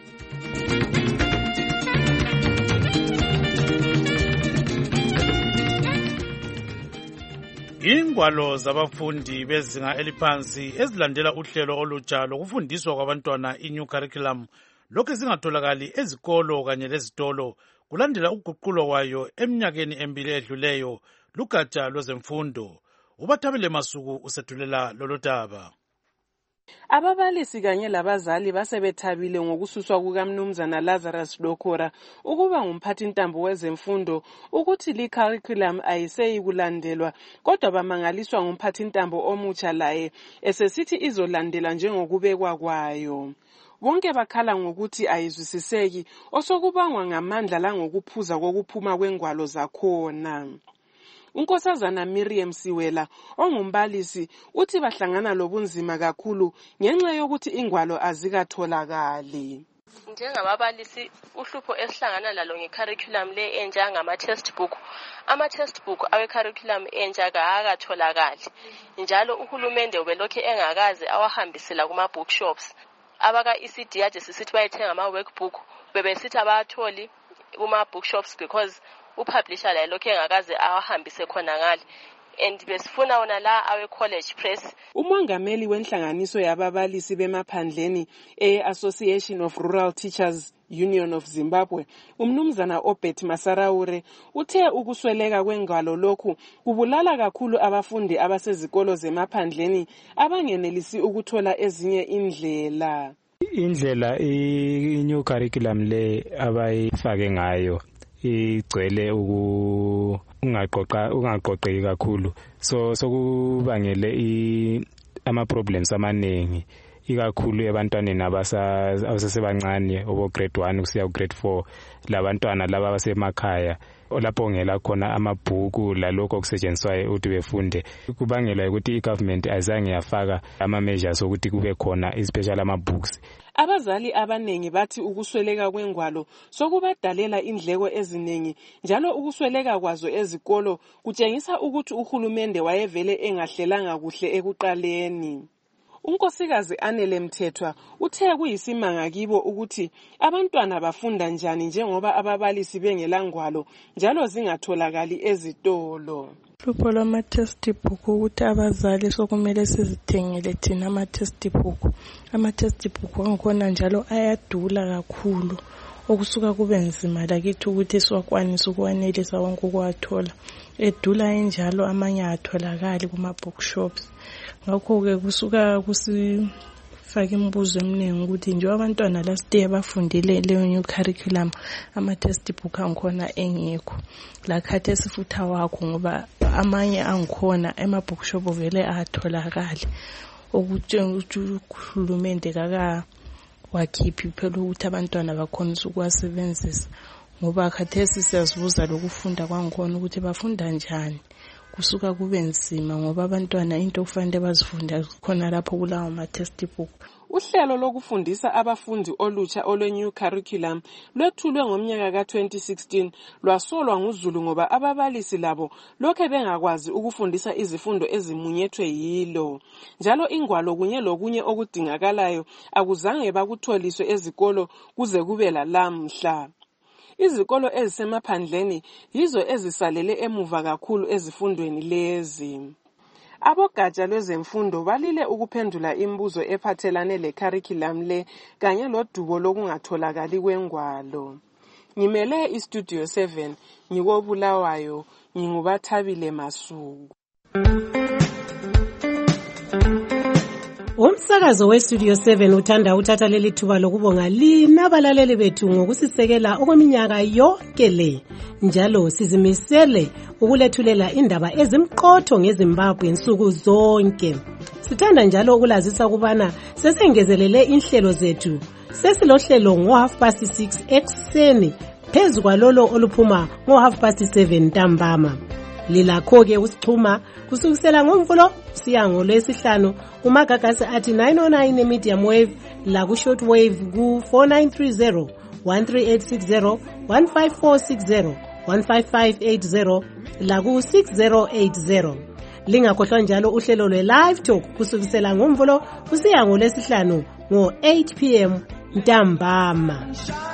Ingwalo zabafundi bezinga eliphansi ezilandela uhlelo olutsha lokufundiswa kwabantwana i-new curriculum lokhu zingatholakali ezikolo kanye lezitolo kulandela ukuguqulwa kwayo eminyakeni emibili edluleyo lugatsha lwezemfundo. Ubathabile Masuku usethulela lolu daba. Ababalisi kanye labazali basebethabile ngokususwa kukaMnumzana Lazarus Dokora ukuba ngumphathintambo wezemfundo ukuthi li curriculum ayiseyi kulandelwa, kodwa bamangaliswa ngumphathintambo omutsha laye esesithi izolandela njengokubekwa kwayo. Bonke bakhala ngokuthi ayizwisiseki osokubangwa ngamandla langokuphuza kokuphuma kwengwalo zakhona. Unkosazana Miriam Siwela ongumbalisi uthi bahlangana lobunzima kakhulu ngenxa yokuthi ingwalo azikatholakali. Njengababalisi uhlupho esihlangana lalo ngecurriculum le entsha ngama-textbook. Ama-textbook awe-curriculum entsha akatholakali, njalo uhulumende ubelokhu engakaze awahambisela kuma-bookshops. Abaka-ECD ade sisithi bayithenga ama-workbook bebesithi abatholi kuma-bookshops because upublisher laye lokhu engakaze awahambise khona ngale. And besifuna wona la awe-college press. Umongameli wenhlanganiso yababalisi bemaphandleni e-Association of Rural Teachers Union of Zimbabwe, umnumzana Obert Masaraure, uthe ukusweleka kwengwalo lokhu kubulala kakhulu abafundi abasezikolo zemaphandleni abangenelisi ukuthola ezinye indlela. Indlela i-new curriculum le abayifake ngayo igcwele ungaqoqeki kakhulu, so sokubangele ama-problems amaningi ikakhulu ebantwaneni abasesebancane obo grade 1 kusiya ku grade 4 labantwana laba abasemakhaya lapho ngela khona amabhuku lalokho okusetshenziswayo ukuthi befunde. Kubangela ukuthi i-government azange yafaka ama-measures ukuthi kube khona i-special ama-books. Abazali abanengi bathi ukusweleka kwengwalo sokubadalela indleko eziningi, njalo ukusweleka kwazo ezikolo kutshengisa ukuthi uhulumende wayevele engahlelanga kuhle ekuqaleni. Unkosikazi Anele Mthethwa uthe kuyisimanga kibo ukuthi abantwana bafunda njani njengoba ababalisi bengelangwalo njalo zingatholakali ezitolo. Uhlupho lwama-textbook ukuthi abazali sokumele sizithengele thina ama-textbook. Ama-textbook angikhona njalo ayadula kakhulu okusuka kube nzima lakithi ukuthi siwakwanise ukwanelisa wonke ukuwathola. Edula enjalo amanye atholakali kuma-bookshops. Ngakho-ke kusuka kusifaka imibuzo eminingi ukuthi njengoba abantwana last year bafundile leyo new curriculum, ama-textbook angikhona engekho. Lakhathesi futha wakho ngoba amanye angikhona ema-bookshop vele atholakali. Okutshengisa ukuthi uhulumende wakhiphi phela ukuthi abantwana bakhonisa ukuwasebenzisa. Ngoba khathesi siyazibuza lokufunda kwangikhona ukuthi bafunda njani. Kusuka kube nzima ngoba abantwana into okufanele bazifunda khona lapho kulawo ma-textbook. Uhlelo lokufundisa abafundi olutsha olwe-new curriculum lwethulwe ngomnyaka ka-2016 lwasolwa nguZulu ngoba ababalisi labo lokhe bengakwazi ukufundisa izifundo ezimunyethwe yilo. Njalo ingwalo kunye lokunye okudingakalayo akuzange bakutholiswe ezikolo kuze kube lalamhla. Izikolo ezisemaphandleni yizo ezisalele emuva kakhulu ezifundweni lezi. Abogatsha lwezemfundo balile ukuphendula imibuzo ephathelane le-curriculum le kanye lodubo lokungatholakali kwengwalo. Ngimele iStudio 7 ngikobulawayo, ngingubathabile Masuku. Umsakazo weStudio 7 uthanda uthatha leli thuba lokubonga lina abalaleli bethu ngokusisekela okweminyaka yonke le. Njalo sizimisele ukulethulela indaba ezimqotho ngeZimbabwe insuku zonke. Sithanda njalo ukulazisa kubana sesengezelele inhlelo zethu. Sesilohlelo ngo-6:30 ekseni phezu kwalolo oluphuma ngo-7:30 ntambama. Lilakho-ke usichuma kusukisela ngoMvulo siya ngoLwesihlanu kumagagasi athi 909 e-medium wave la ku-short wave ku-4930 13860 15460 15580 la ku-6080. Lingakhohlwa njalo uhlelo lwe-live talk kusukisela ngoMvulo kusiya ngoLwesihlanu ngo-8 p.m. ntambama.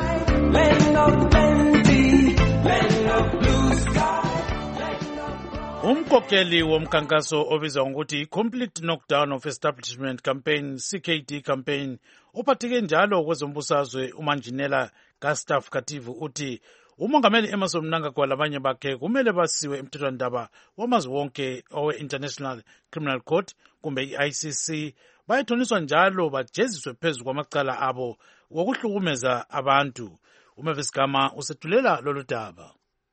Umkhokheli womkhankaso obizwa ngokuthi Complete Knockdown of Establishment Campaign, CKD campaign, ophatheke njalo kwezombusazwe uManjinela Gustaf Kativu uthi uMongameli Emmerson Mnangagwa labanye bakhe kumele basiwe emthethwandaba wamazwe wonke owe-International Criminal Court kumbe i-ICC bayethoniswa njalo bajeziswe phezu kwamacala abo wokuhlukumeza abantu. uMavis Gama usethulela lolu daba.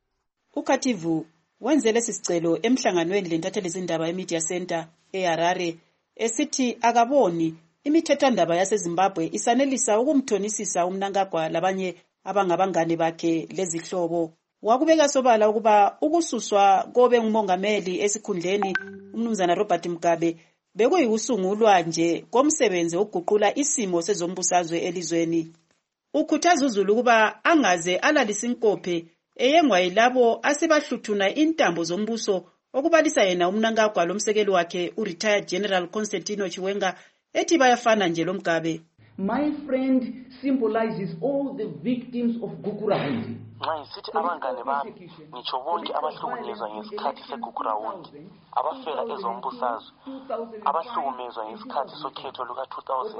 uKativu wenze lesi sicelo emhlanganweni lentatheli zindaba eMedia Center eHarare esithi akaboni imithethwandaba yaseZimbabwe isanelisa ukumthonisisa uMnangagwa labanye abangabangane bakhe lezihlobo. Wakubeka sobala ukuba ukususwa kobe ngumongameli esikhundleni uMnumzana Robert Mugabe bekuyikusungulwa nje komsebenzi wokuguqula isimo sezombusazwe elizweni. Ukhuthaza uZulu ukuba angaze alalisa inkophe eyengwa yilabo asebahluthuna intambo zombuso okubalisa yena uMnangagwa lomsekeli wakhe uRetired General Constantino Chiwenga ethi bayafana nje loMgabe. My friend symbolizes all the victims of Gukurahandi. Nxa ngisithi abangane bami ngitsho bonke abahlukunyezwa ngesikhathi segukurawundi, abafela ezombusazwe, abahlukumezwa ngesikhathi sokhetho luka-2000,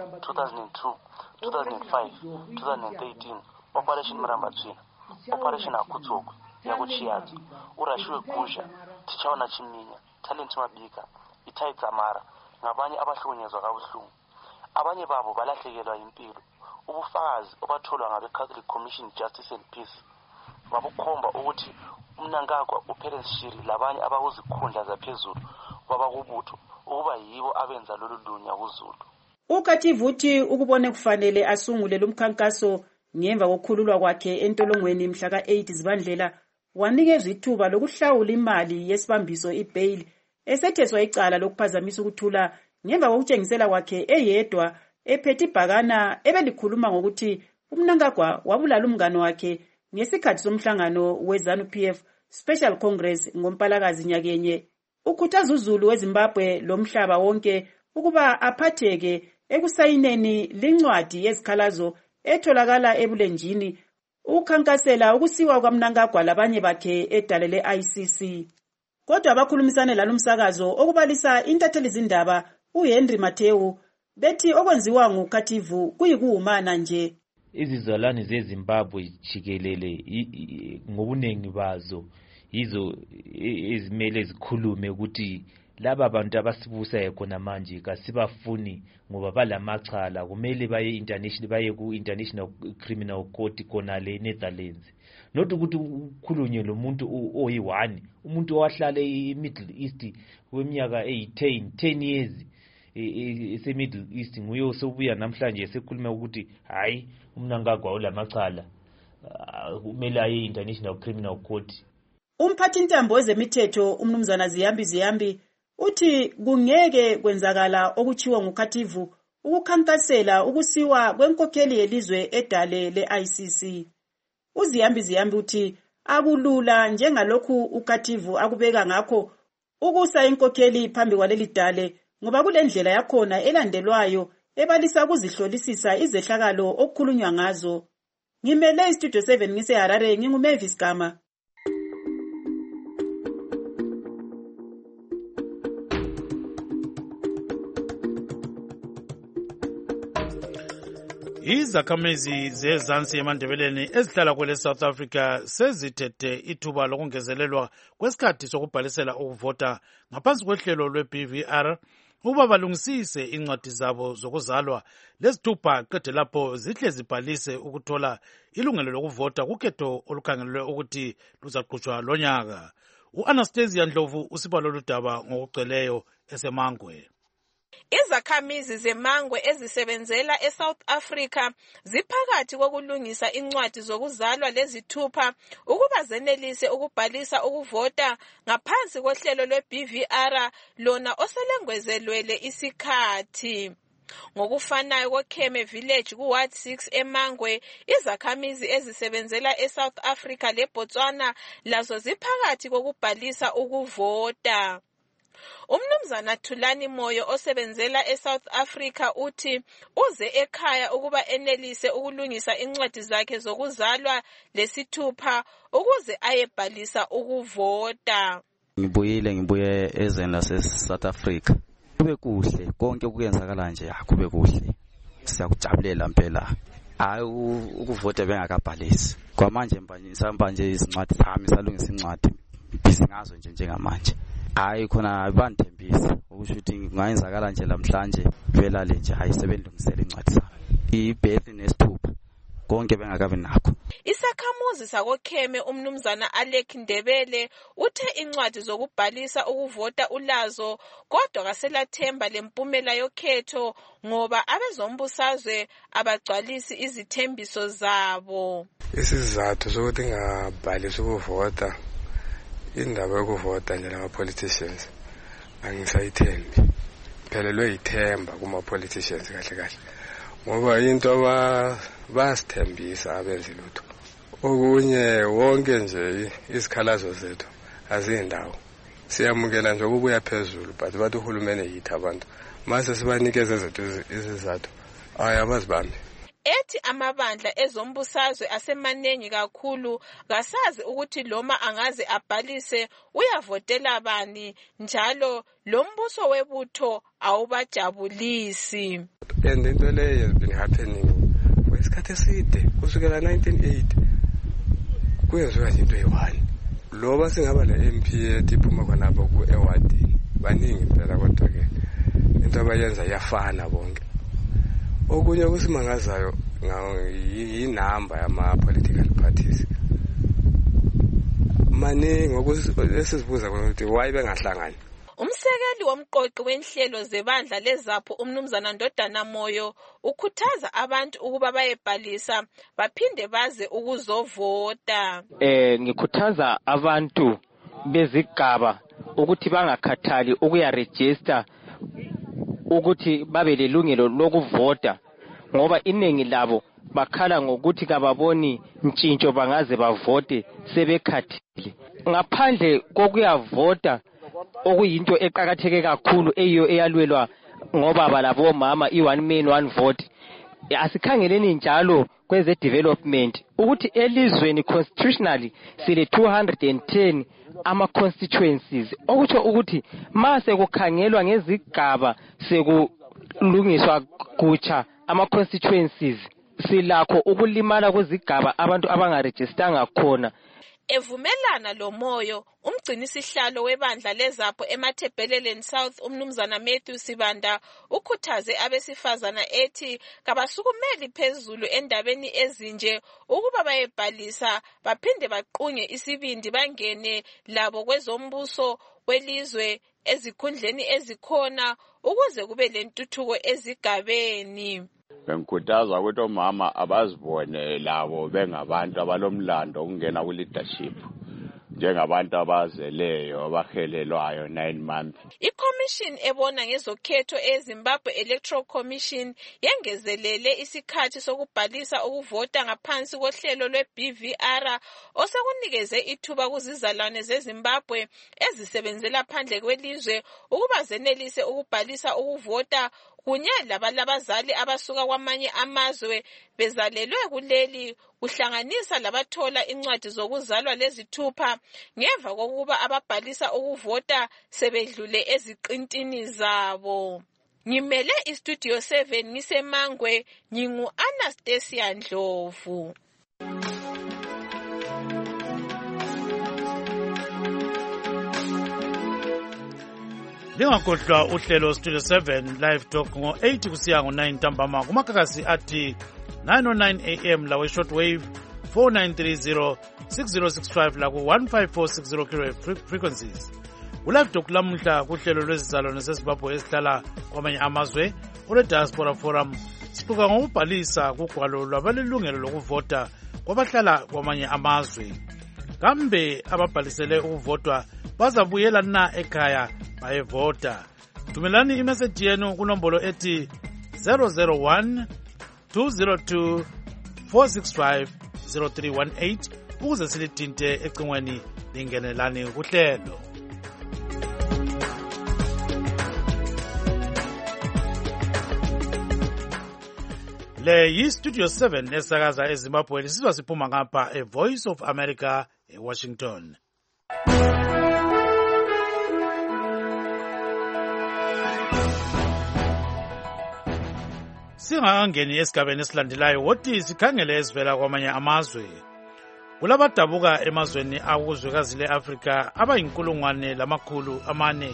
2002, 2005, 2013, Operation Mrambatsvina, Operation Akutsoku, Yakuchiyadzo, Urashiwe Gusha, Tichaona Chiminya, Talent Mabika, Itai Dzamara, ngabanye abahlukunyezwa kabuhlungu. Abanye babo balahlekelwa impilo. Ubufakazi obatholwa ngabe-Catholic Commission Justice and Peace babukhomba ukuthi uMnangagwa uPerence Shiri labanye abakuzikhundla zaphezulu babakubutho ukuba yibo abenza lolu dunya kuZulu. uKativu uthi ukubone kufanele asungule lumkhankaso ngemva kokukhululwa kwakhe entolongweni mhla ka-8 Zibandlela wanikezwa ithuba lokuhlawula imali yesibambiso i-bail esetheswa icala lokuphazamisa ukuthula ngemva kokutshengisela kwakhe eyedwa ephethe ibhakana ebelikhuluma ngokuthi uMnangagwa wabulala umngane wakhe ngesikhathi somhlangano we-ZANU-PF Special Congress ngoMpalakazi nyakenye. Ukhuthaza uZulu weZimbabwe lomhlaba wonke ukuba aphatheke ekusayineni lincwadi yezikhalazo etholakala ebulenjini ukukhankasela ukusiwa kwaMnangagwa labanye bakhe edale le-ICC. Kodwa abakhulumisane lalomsakazo okubalisa intatheli zindaba uHenry Mateu bethi okwenziwa nguKhathivu kuyikuhumana nje. Izizalwane zeZimbabwe jikelele ngobunengi bazo yizo ezimele zikhulume ukuthi laba bantu abasibusayo khona manje kasibafuni ngoba balamachala kumele baye ku-International Criminal Court khona le Netherlands. Not ukuthi ukhulunywe lo muntu oyi-1 umuntu owahlala e-Middle East weminyaka eyi-10 years ese-Middle East nguye osobuya namhlanje sekhuluma ukuthi hayi uMnangagwa olamachala kumele aye International Criminal Court. Umphathintambo wezemithetho umnumzana Ziyambi uthi kungeke kwenzakala okuchiwa nguKhathivu ukukhankasela ukusiwa kwenkokheli yelizwe edale le-ICC. uZiyambi uthi akulula njengalokhu uKhathivu akubeka ngakho ukusa inkokheli phambi kwaleli dale ngoba kulendlela yakhona elandelwayo ebalisa ukuzihlolisisa izehlakalo okukhulunywa ngazo. Ngimele iStudio 7 ngiseHarare nginguMavis Gama. Izakhamizi zezansi emandebeleni ezihlala kwele South Africa sezithethe ithuba lokungezelelwa kwesikhathi sokubhalisela ukuvota ngaphansi kwehlelo lwe-BVR ukuba balungisise incwadi zabo zokuzalwa lezithupha qede lapho zihle zibhalise ukuthola ilungelo lokuvota kukhetho olukhangelelwe ukuthi luzaqhutshwa lonyaka. U-Anastasia Ndlovu usibalo ludaba ngokugcweleyo eseMangwe. Izakhamizi zeMangwe ezisebenzela eSouth Africa ziphakathi kokulungisa incwadi zokuzalwa lezithupha ukuba zenelise ukubhalisa ukuvota ngaphansi kohlelo lwe-BVR lona oselengwezelwele isikhathi. Ngokufanayo koKheme Village kuWard 6 eMangwe, izakhamizi ezisebenzela eSouth Africa leBotswana lazo ziphakathi kokubhalisa ukuvota. Umnumzana Thulani Moyo osebenzela eSouth Africa uthi uze ekhaya ukuba enelise ukulungisa incwadi zakhe zokuzalwa lesithupha ukuze ayebhalisa ukuvota. Ngibuye ezweni laseSouth Africa. Kube kuhle konke kuyenzakala nje akube kuhle. Siyakujabulela impela. Hayi ukuvota bengakabhalisi. Kwamanje manje izincwadi zami salungisa incwadi. Bhizi ngazo nje njengamanje. Hayi khona banthembisa ukuthi ngayenzakala nje namhlanje vela le nje hayi sebelungisela incwadi zami ibirth nesithupha konke bengakabe nakho. Isakhamuzi sakoKheme umnumzana Alec Ndebele uthe incwadi zokubhalisa ukuvota ulazo kodwa kaselathemba lempumela yokhetho ngoba abezombusazwe abagcwalisi izithembiso zabo. Isizathu sokuthi ngabhalisa ukuvota indaba yokuvota nje nama-politicians angisayithembi, phelelwe ithemba kuma-politicians kahle ngoba into basithembisa abenzi lutho. Okunye wonke nje izikhalazo zethu azindawo siyamukela nje ukubuya phezulu but bathi uhulumeni yithi abantu mase sibanikeze zethu izizathu abazibambi. Ethi amabandla ezombusazwe asemanengi kakhulu kasazi ukuthi loma angaze abhalise uyavotela bani njalo lo mbuso webutho awubajabulisi. And into le has been happening for isikhathi eside kusukela 1980 kuyenziwa into eyi-1 loba singaba le-MP ethi iphuma khonapho ku-ewardini baningi impela kodwa-ke into abayenza iyafana bonke. Okunye kusimangazayo yinamba yama-political parties maningi esisibuza ukuthi why bengahlangani. Umsekeli womqoqi wenhlelo zebandla lezapho umnumzana Ndodana Moyo ukhuthaza abantu ukuba bayebhalisa baphinde baze ukuzovota. Ngikhuthaza abantu bezigaba ukuthi bangakhathali ukuya register ukuthi babe lelungelo lokuvota ngoba iningi labo bakhala ngokuthi kababoni ntshintsho bangaze bavote sebekhathile. Ngaphandle kokuyavota okuyinto eqhakatheke kakhulu eyiyo eyalwelwa ngobaba labo mama i1 man 1 vote, asikhangeleni njalo kweze development ukuthi elizweni constitutionally sile 210 ama constituencies, okutsho ukuthi mase kukhangelwa ngezigaba sekulungiswa kutsha ama constituencies silakho ukulimala kwezigaba abantu abangarejistanga khona. Evumelana lo Moyo, umgcinisihlalo webandla lezapho eMathebheleleni South umnumzana Matthew Sibanda ukhuthaze abesifazana ethi kabasukumeli phezulu endabeni ezinje ukuba bayebhalisa baphinde baqunye isibindi bangene labo kwezombuso welizwe ezikhundleni ezikhona ukuze kube lentuthuko ezigabeni. Bengikhuthaza ukuthi omama abazibone labo bengabantu abalomlando ukungena ku-leadership njengabantu abazeleyo abahelelwayo 9 months. I-Commission ebona ngezokhetho eZimbabwe Electoral Commission yengezelele isikhathi sokubhalisa ukuvota ngaphansi kohlelo lwe-BVR osekunikeze ithuba kuzizalwane zeZimbabwe ezisebenzela phandle kwelizwe ukuba zenelise ukubhalisa ukuvota kunye labazali abasuka kwamanye amazwe bezalelwe kuleli kuhlanganisa labathola incwadi zokuzalwa lezithupha ngemva kokuba ababhalisa ukuvota sebedlule eziqintini zabo. Ngimele iStudio 7 ngisemangwe, ngingu Anastasia Ndlovu. Lingakhohlwa uhlelo Studio 7 Live Talk ngo-8 kusiya ngo-9 ntambama kumakakasi athi 909 AM lawe shortwave 4930 6065 la ku-15460 kHz frequencies. Ulive Talk lamuhla kuhlelo lwezizalwane zeZimbabwe ezihlala kwamanye amazwe olwe-Diaspora Forum sixoxa ngokubhalisa kugwalo lwabalilungelo lokuvota kwabahlala kwamanye amazwe. Kambe ababhalisele ukuvotwa bazabuyela na ekhaya bayevota? Thumelani imeseji yenu kunombolo ethi 001 202 465 0318 ukuze silithinte ecingweni lingenelani kuhlelo. Le yi-Studio 7 esakaza eZimbabwe sizwa siphuma ngapha eVoice of America eWashington. Singakangeni esigabeni esilandelayo wothi sikhangele esivela kwamanye amazwe. Kulabadabuka emazweni akuzwekazi le-Afrika abayinkulungwane lamakhulu amane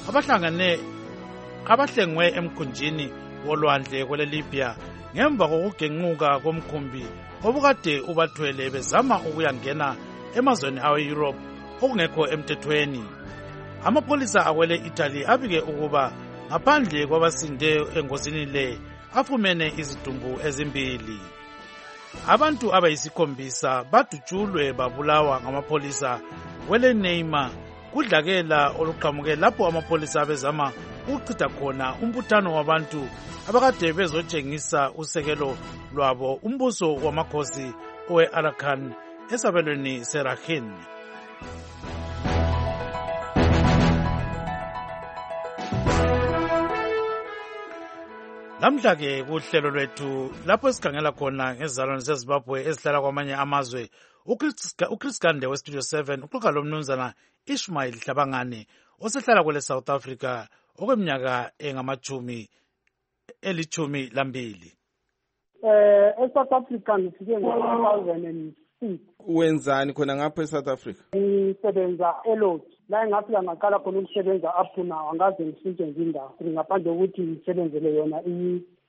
abahlengwe emkhunjini wolwandle kwele Libya ngemva kokugenquka komkhumbi obukade ubathwele bezama ukuyangena emazweni awe-Europe okungekho emthethweni. Amapholisa akwele Italy abike ukuba ngaphandle kwabasinde engozini le afumene izidumbu ezimbili. Abantu abayisikhombisa badutshulwe babulawa ngamapholisa kwele Neymar kudlakela oluqhamuke lapho amapholisa abezama ukuchitha khona umbuthano wabantu abakade bezotshengisa usekelo lwabo umbuso wamakhosi owe-Arakan esabelweni seRakhine. Namhla-ke kuhlelo lwethu lapho esikhangela khona ngezizalwane zeZimbabwe ezihlala kwamanye amazwe, uChris Gande weStudio 7 uxoxa lomnumzana Ishmael Hlabangane osehlala kwele South Africa okweminyaka engamachumi elithumi lambili. eSouth Africa ngifike ngo-2006. Wenzani khona ngapha eSouth Africa? Ngisebenza elot la engafika ngaqala khona ukusebenza up to now, angaze ngishintshe ngindawo ngaphandle kokuthi ngisebenzele yona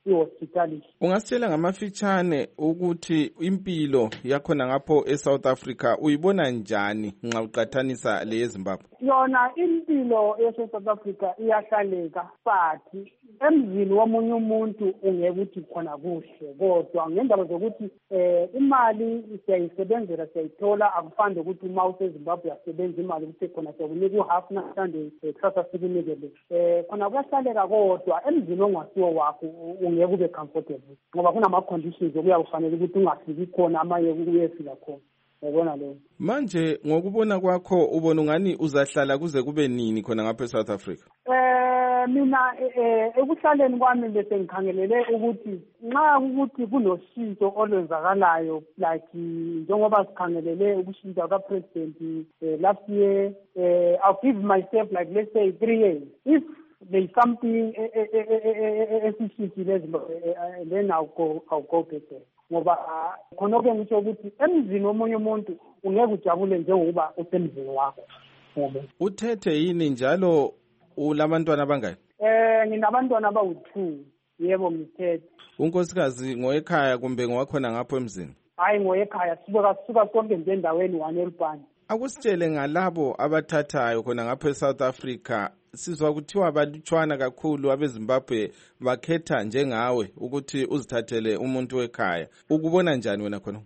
i-hospitality. Ungasitshela ngamafitshane ukuthi impilo yakhona ngapho eSouth Africa uyibona njani nxa uqathanisa le eZimbabwe? Yona impilo eSouth Africa iyahlaleka futhi emzini womunye umuntu ungeke uthi khona kuhle, kodwa ngendaba zokuthi imali siyayisebenzela siyayithola, akufani ukuthi uma useZimbabwe uyasebenza imali ukuthi khona sokunika u-half namhlanje kusasa sikunikele. Khona kuyahlaleka, kodwa emzini ongasiwo wakho ungeke ube comfortable ngoba kunama-conditions okuya kufanele ukuthi ungafiki khona amanye kuyefika khona. Yabona leyo. Manje ngokubona kwakho ubona ungani uzahlala kuze kube nini khona ngapha eSouth Africa? Mina ekuhlaleni kwami bese ngikhangelele ukuthi nxa ukuthi kunoshintsho olwenzakalayo like njengoba sikhangelele ukushintsha kwa-president last year, I'll give myself like let's say 3 years. If there is something esishintshile then I'll go back there. Ngoba khona-ke ngisho ukuthi emzini womunye umuntu ungeke ujabule njengoba usemzini wakho. Uthethe yini njalo ulabantwana abangaki? Nginabantwana abawu-2. Yebo ngithethe. Unkosikazi ngoyekhaya kumbe ngowakhona ngapho emzini? Hayi ngoyekhaya, sisuka sonke nje endaweni 1 eLupane. Akusitshele ngalabo abathathayo khona ngapho eSouth Africa. Sizwa kuthiwa balutshwana kakhulu abeZimbabwe bakhetha njengawe ukuthi uzithathele umuntu wekhaya. Ukubona njani wena khona?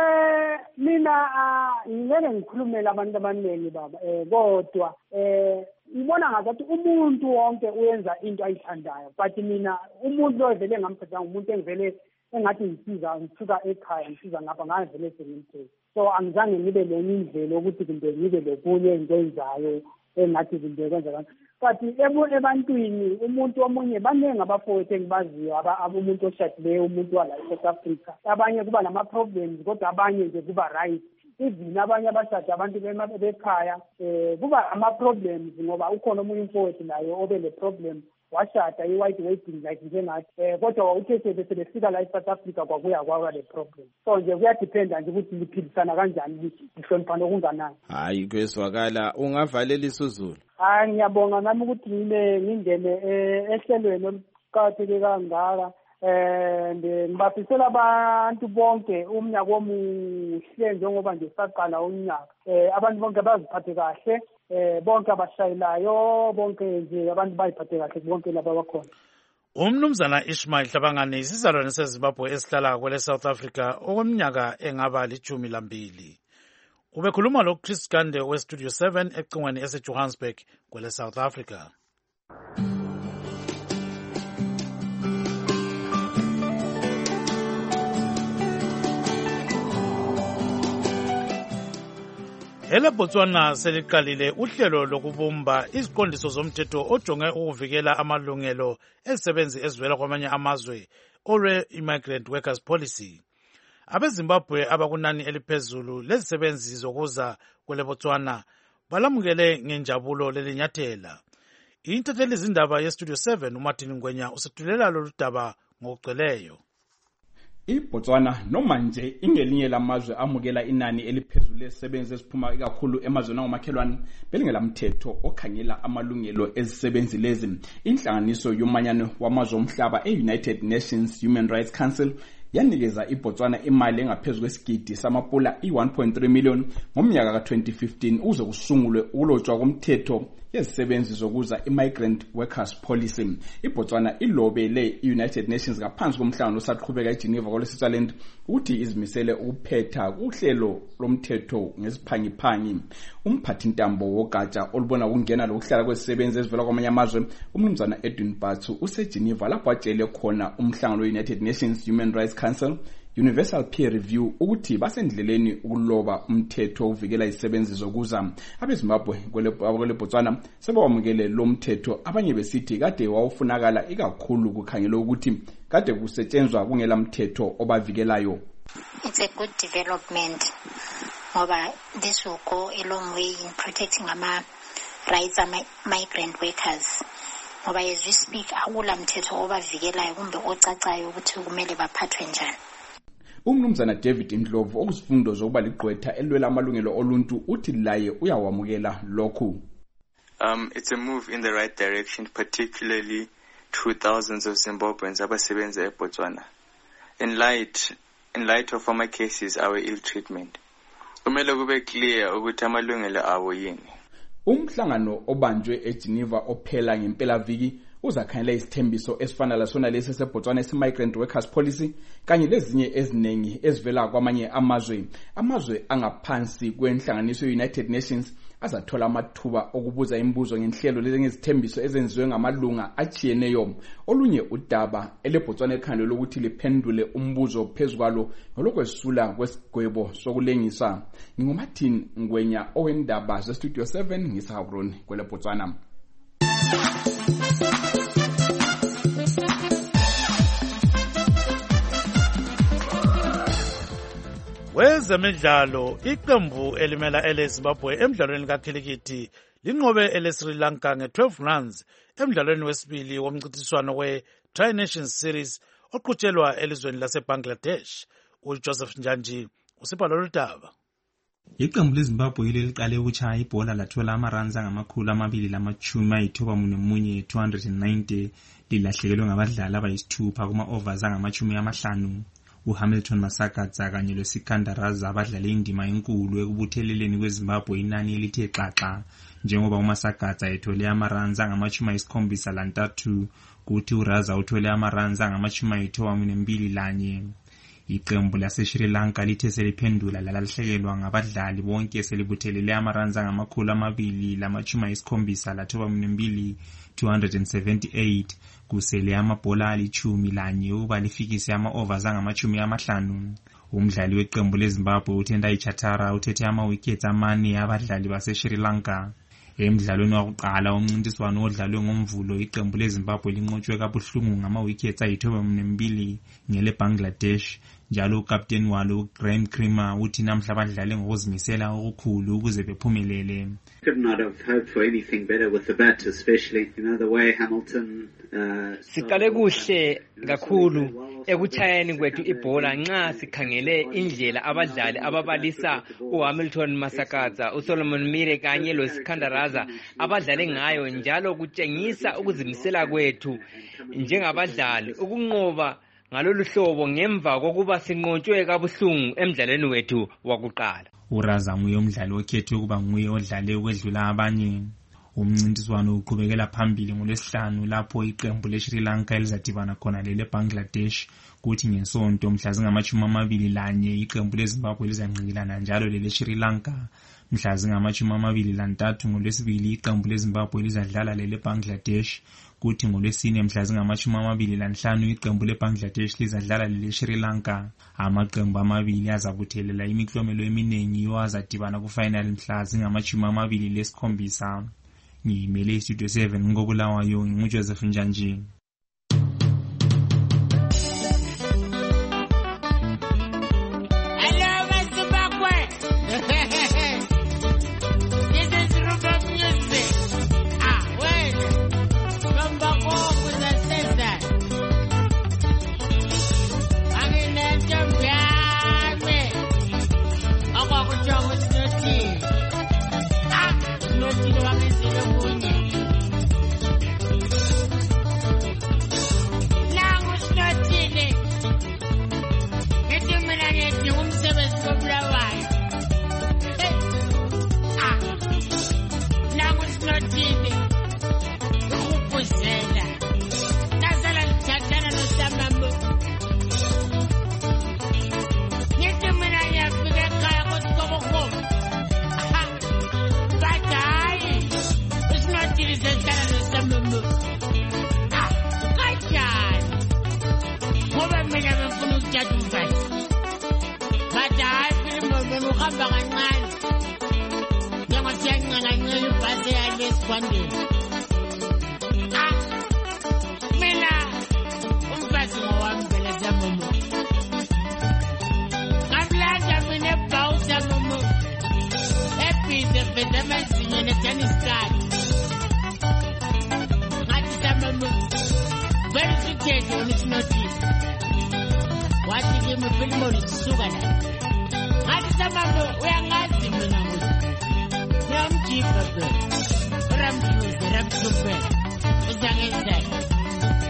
Mina ngeke ngikhulumele abantu abaningi baba, kodwa ngibona ngathi umuntu wonke uyenza into ayithandayo, but mina umuntu lo vele ngamthatha umuntu engivele engathi ngisuka ekhaya ngisiza ngapha ngavele sengimthethe. So angizange ngibe lenye indlela ukuthi kumbe ngibe lokunye engikwenzayo engathi kumbe kwenza kanjani. But ebantwini umuntu omunye baningi abafowethu engibaziyo umuntu oshadileyo, umuntu wala eSouth Africa. Abanye kuba nama-problems kodwa abanye nje kuba right. Even abanye abashadi abantu bekhaya kuba ama-problems ngoba ukhona omunye umfowethu nayo obe le-problem washada i-white wedding like njengathi kodwa uthethe bese befika la eSouth Africa kwakuya kwaba le problem. So nje kuyadependa nje ukuthi liphilisana kanjani, lihloniphana okunganani. Hayi kwezwakala, ungavalela isiZulu. Hayi ngiyabonga nami ukuthi ngingene ehlelweni oluqakatheke kangaka. Ngibafisela abantu bonke umnyaka omuhle njengoba nje saqala umnyaka. Abantu bonke baziphathe kahle, bonke abashayelayo, bonke nje abantu bayiphathe kahle bonke laba bakhona. Umnumzana Ishmael Hlabangani isizalwane seZimbabwe esihlala kwele South Africa okweminyaka engaba 12. Ubekhuluma lo Chris Gande we Studio 7 ecingweni eseJohannesburg kwele South Africa. ELeBotswana seliqalile uhlelo lokubumba iziqondiso zomthetho ojonge ukuvikela amalungelo ezisebenzi ezivela kwamanye amazwe Immigrant Workers Policy. AbeZimbabwe abakunani eliphezulu lezisebenzi zokuza kweleBotswana balamukele ngenjabulo lelinyathela. Intatheli izindaba yeStudio 7 uMartin Ngwenya usithulela lolu daba ngokugcweleyo. iBotswana noma nje ingelinye lamazwe amukela inani eliphezulu lezisebenzi eziphuma ikakhulu emazweni angomakhelwane belingela mthetho okhangela amalungelo ezisebenzi lezi. Inhlanganiso yomanyano wamazwe omhlaba eUnited Nations Human Rights Council yanikeza iBotswana imali engaphezulu kwesigidi samapula i-1.3 million ngomnyaka ka-2015 ukuze kusungulwe ukulotshwa komthetho yezisebenzi zokuza Immigrant Workers Policy. iBotswana ilobele i-United Nations ngaphansi komhlangano osaqhubeka eGeneva kweleSwitzerland ukuthi izimisele ukuphetha kuhlelo lomthetho ngesiphangiphangi. Umphathintambo wogatsha olubona ukungena lokuhlala kwezisebenzi ezivela kwamanye amazwe umnumzana Edwin Batsu useGeneva lapho atshele khona umhlangano we-United Nations Human Rights Council Universal Peer Review ukuthi basendleleni ukuloba umthetho ovikela izisebenzi zokuza. AbeZimbabwe kweleBotswana sebawamukele lo mthetho, abanye besithi kade wawufunakala ikakhulu kukhangelwa ukuthi kade kusetshenzwa kungela mthetho obavikelayo. It's a good development ngoba this will go a long way in protecting our rights of migrant workers. Ngoba as we speak akula mthetho obavikelayo kumbe ocacayo ukuthi kumele baphathwe njani. Umnumzana David Ndlovu okuzifundo zokuba ligqwetha elwela amalungelo oluntu uthi laye uyawamukela lokhu. It's a move in the right direction, particularly to thousands of Zimbabweans abasebenza eBotswana. In light of former cases our ill treatment, kumele kube clear ukuthi amalungelo abo yini. Umhlangano obanjwe eGeneva ophela ngempelaviki uzakhanyela isithembiso esifana lasona lesi seBotswana esi-Migrant Workers Policy kanye lezinye eziningi ezivela kwamanye amazwe angaphansi kwenhlanganiso ye-United Nations azathola amathuba okubuza imibuzo ngenhlelo lezithembiso ezenziwe ngamalunga achiyeneyo. Olunye udaba eleBotswana ekhando lokuthi liphendule umbuzo phezukalo ngolokwesula kwesigwebo sokulengisa. NginguMartin Ngwenya owendaba zeStudio 7 ngisahabroni kweleBotswana. Wezemidlalo, iqembu elimela eleZimbabwe emidlalweni kakhilikithi linqobe eleSri Lanka nge-12 runs emidlalweni wesibili womncintiswano we-Tri Nations Series oqhutshelwa elizweni laseBangladesh. uJoseph Njanji usipha lolu daba. Iqembu leZimbabwe liqale ukuchaya ibhola lathola amaruns angama290 290 lilahlekelwe ngabadlali abayisithupha kuma-overs angama50. uHamilton Masakadza kanye loSikandaraza abadlale indima enkulu ekubutheleleni kweZimbabwe inani elithe xaxa, njengoba uMasakadza ethole amaruns angama73 kuthi uRaza uthole amaruns angama92. Iqembu laseSri Lanka lithe seliphendula lalahlekelwa ngabadlali bonke selibuthelele amaruns angama272 278 kusele amabhola ali-11 ukuba lifikise ama-overs angama50. Umdlali weqembu leZimbabwe uTendai Chatara uthethe ama-wickets 4 abadlali baseSri Lanka. Emidlalweni wakuqala umncintiswano odlalwe ngoMvulo iqembu leZimbabwe linqotshwe kabuhlungu ngama-wickets 92 ngeleBangladesh. Njalo ukapteni walo Graham Creamer uthi namhla abadlale ngokuzimisela okukhulu ukuze bephumelele. Could not have hoped for anything better with the bat, especially the way Hamilton siqale kuhle kakhulu ekuchayeni kwethu ibhola nxa sikhangele indlela abadlali ababalisa uHamilton Masakadza, uSolomon Mire kanye loSikandaraza abadlale ngayo, njalo kutshengisa ukuzimisela kwethu njengabadlali ukunqoba ngalolu hlobo ngemva kokuba sinqotshwe kabuhlungu emidlalweni wethu wakuqala. uRaza nguye umdlali okhethwe ukuba nguye odlale ukwedlula abanye. Umncintiswano uqhubekela phambili ngoLwesihlanu lapho iqembu leSri Lanka elizadibana khona leBangladesh, kuthi ngeSonto mhla zingama-21 iqembu leZimbabwe lizanqikilana njalo leSri Lanka. Mhla zingama-23 ngoLwesibili iqembu leZimbabwe lizadlala leBangladesh, kuthi ngoLwesine mhla zingama-25 iqembu leBangladesh lizadlala leSri Lanka. Amaqembu amabili azabuthelela imiklomelo eminingi azadibana kufinal mhla zingama-27. Ngiyimele iStudio 7 ngobulawayo nguJoseph Njanji.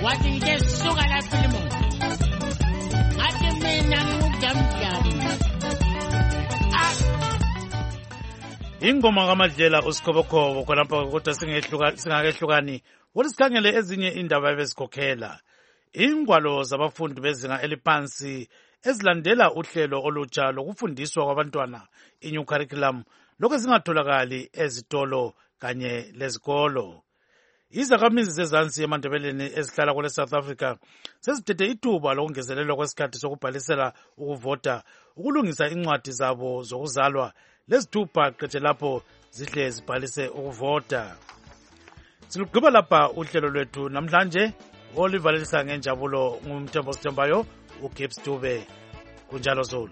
wathi ngike suka lapha limuntu ngathi mina ngudamdam. Ingoma kaMadlela uSikhobokhoko khonapha kodwa singakehlukani ukuthi sikhangele ezinye indaba ebezikhokhela. Ingwalo zabafundi bezinga eliphansi ezilandela uhlelo olutsha lokufundiswa kwabantwana i-new curriculum lokho zingatholakali ezitolo kanye lezikolo. Izakhamizi zezansi emandebeleni ezihlala kwele South Africa sezithethe ithuba lokungezelelwa kwesikhathi sokubhalisela ukuvota ukulungisa incwadi zabo zokuzalwa lezithupha qethe lapho zihle zibhalise ukuvota. Silugqiba lapha uhlelo lwethu namhlanje olivalelisa ngenjabulo ngumthembo sithembayo uGibbs Dube kunjalo Zulu.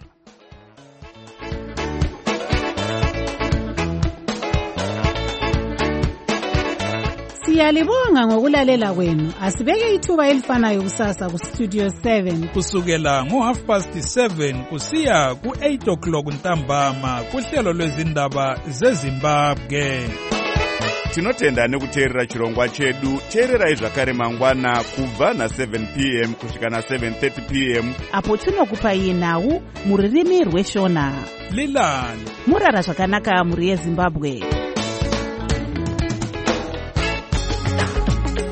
Siyalibonga ngokulalela kwenu. Asibeke ithuba elifanayo kusasa ku Studio 7 kusukela ngo7:30 kusiya ku8:00 ntambama kuhlelo lwezindaba zeZimbabwe. Tinotenda nekuteerera chirongwa chedu. Teererai zvakare mangwana kubva na7 p.m. kusvika na7:30 p.m. apo tinokupai nhau muririmi rweshona. Lilani murara zvakanaka muri yeZimbabwe.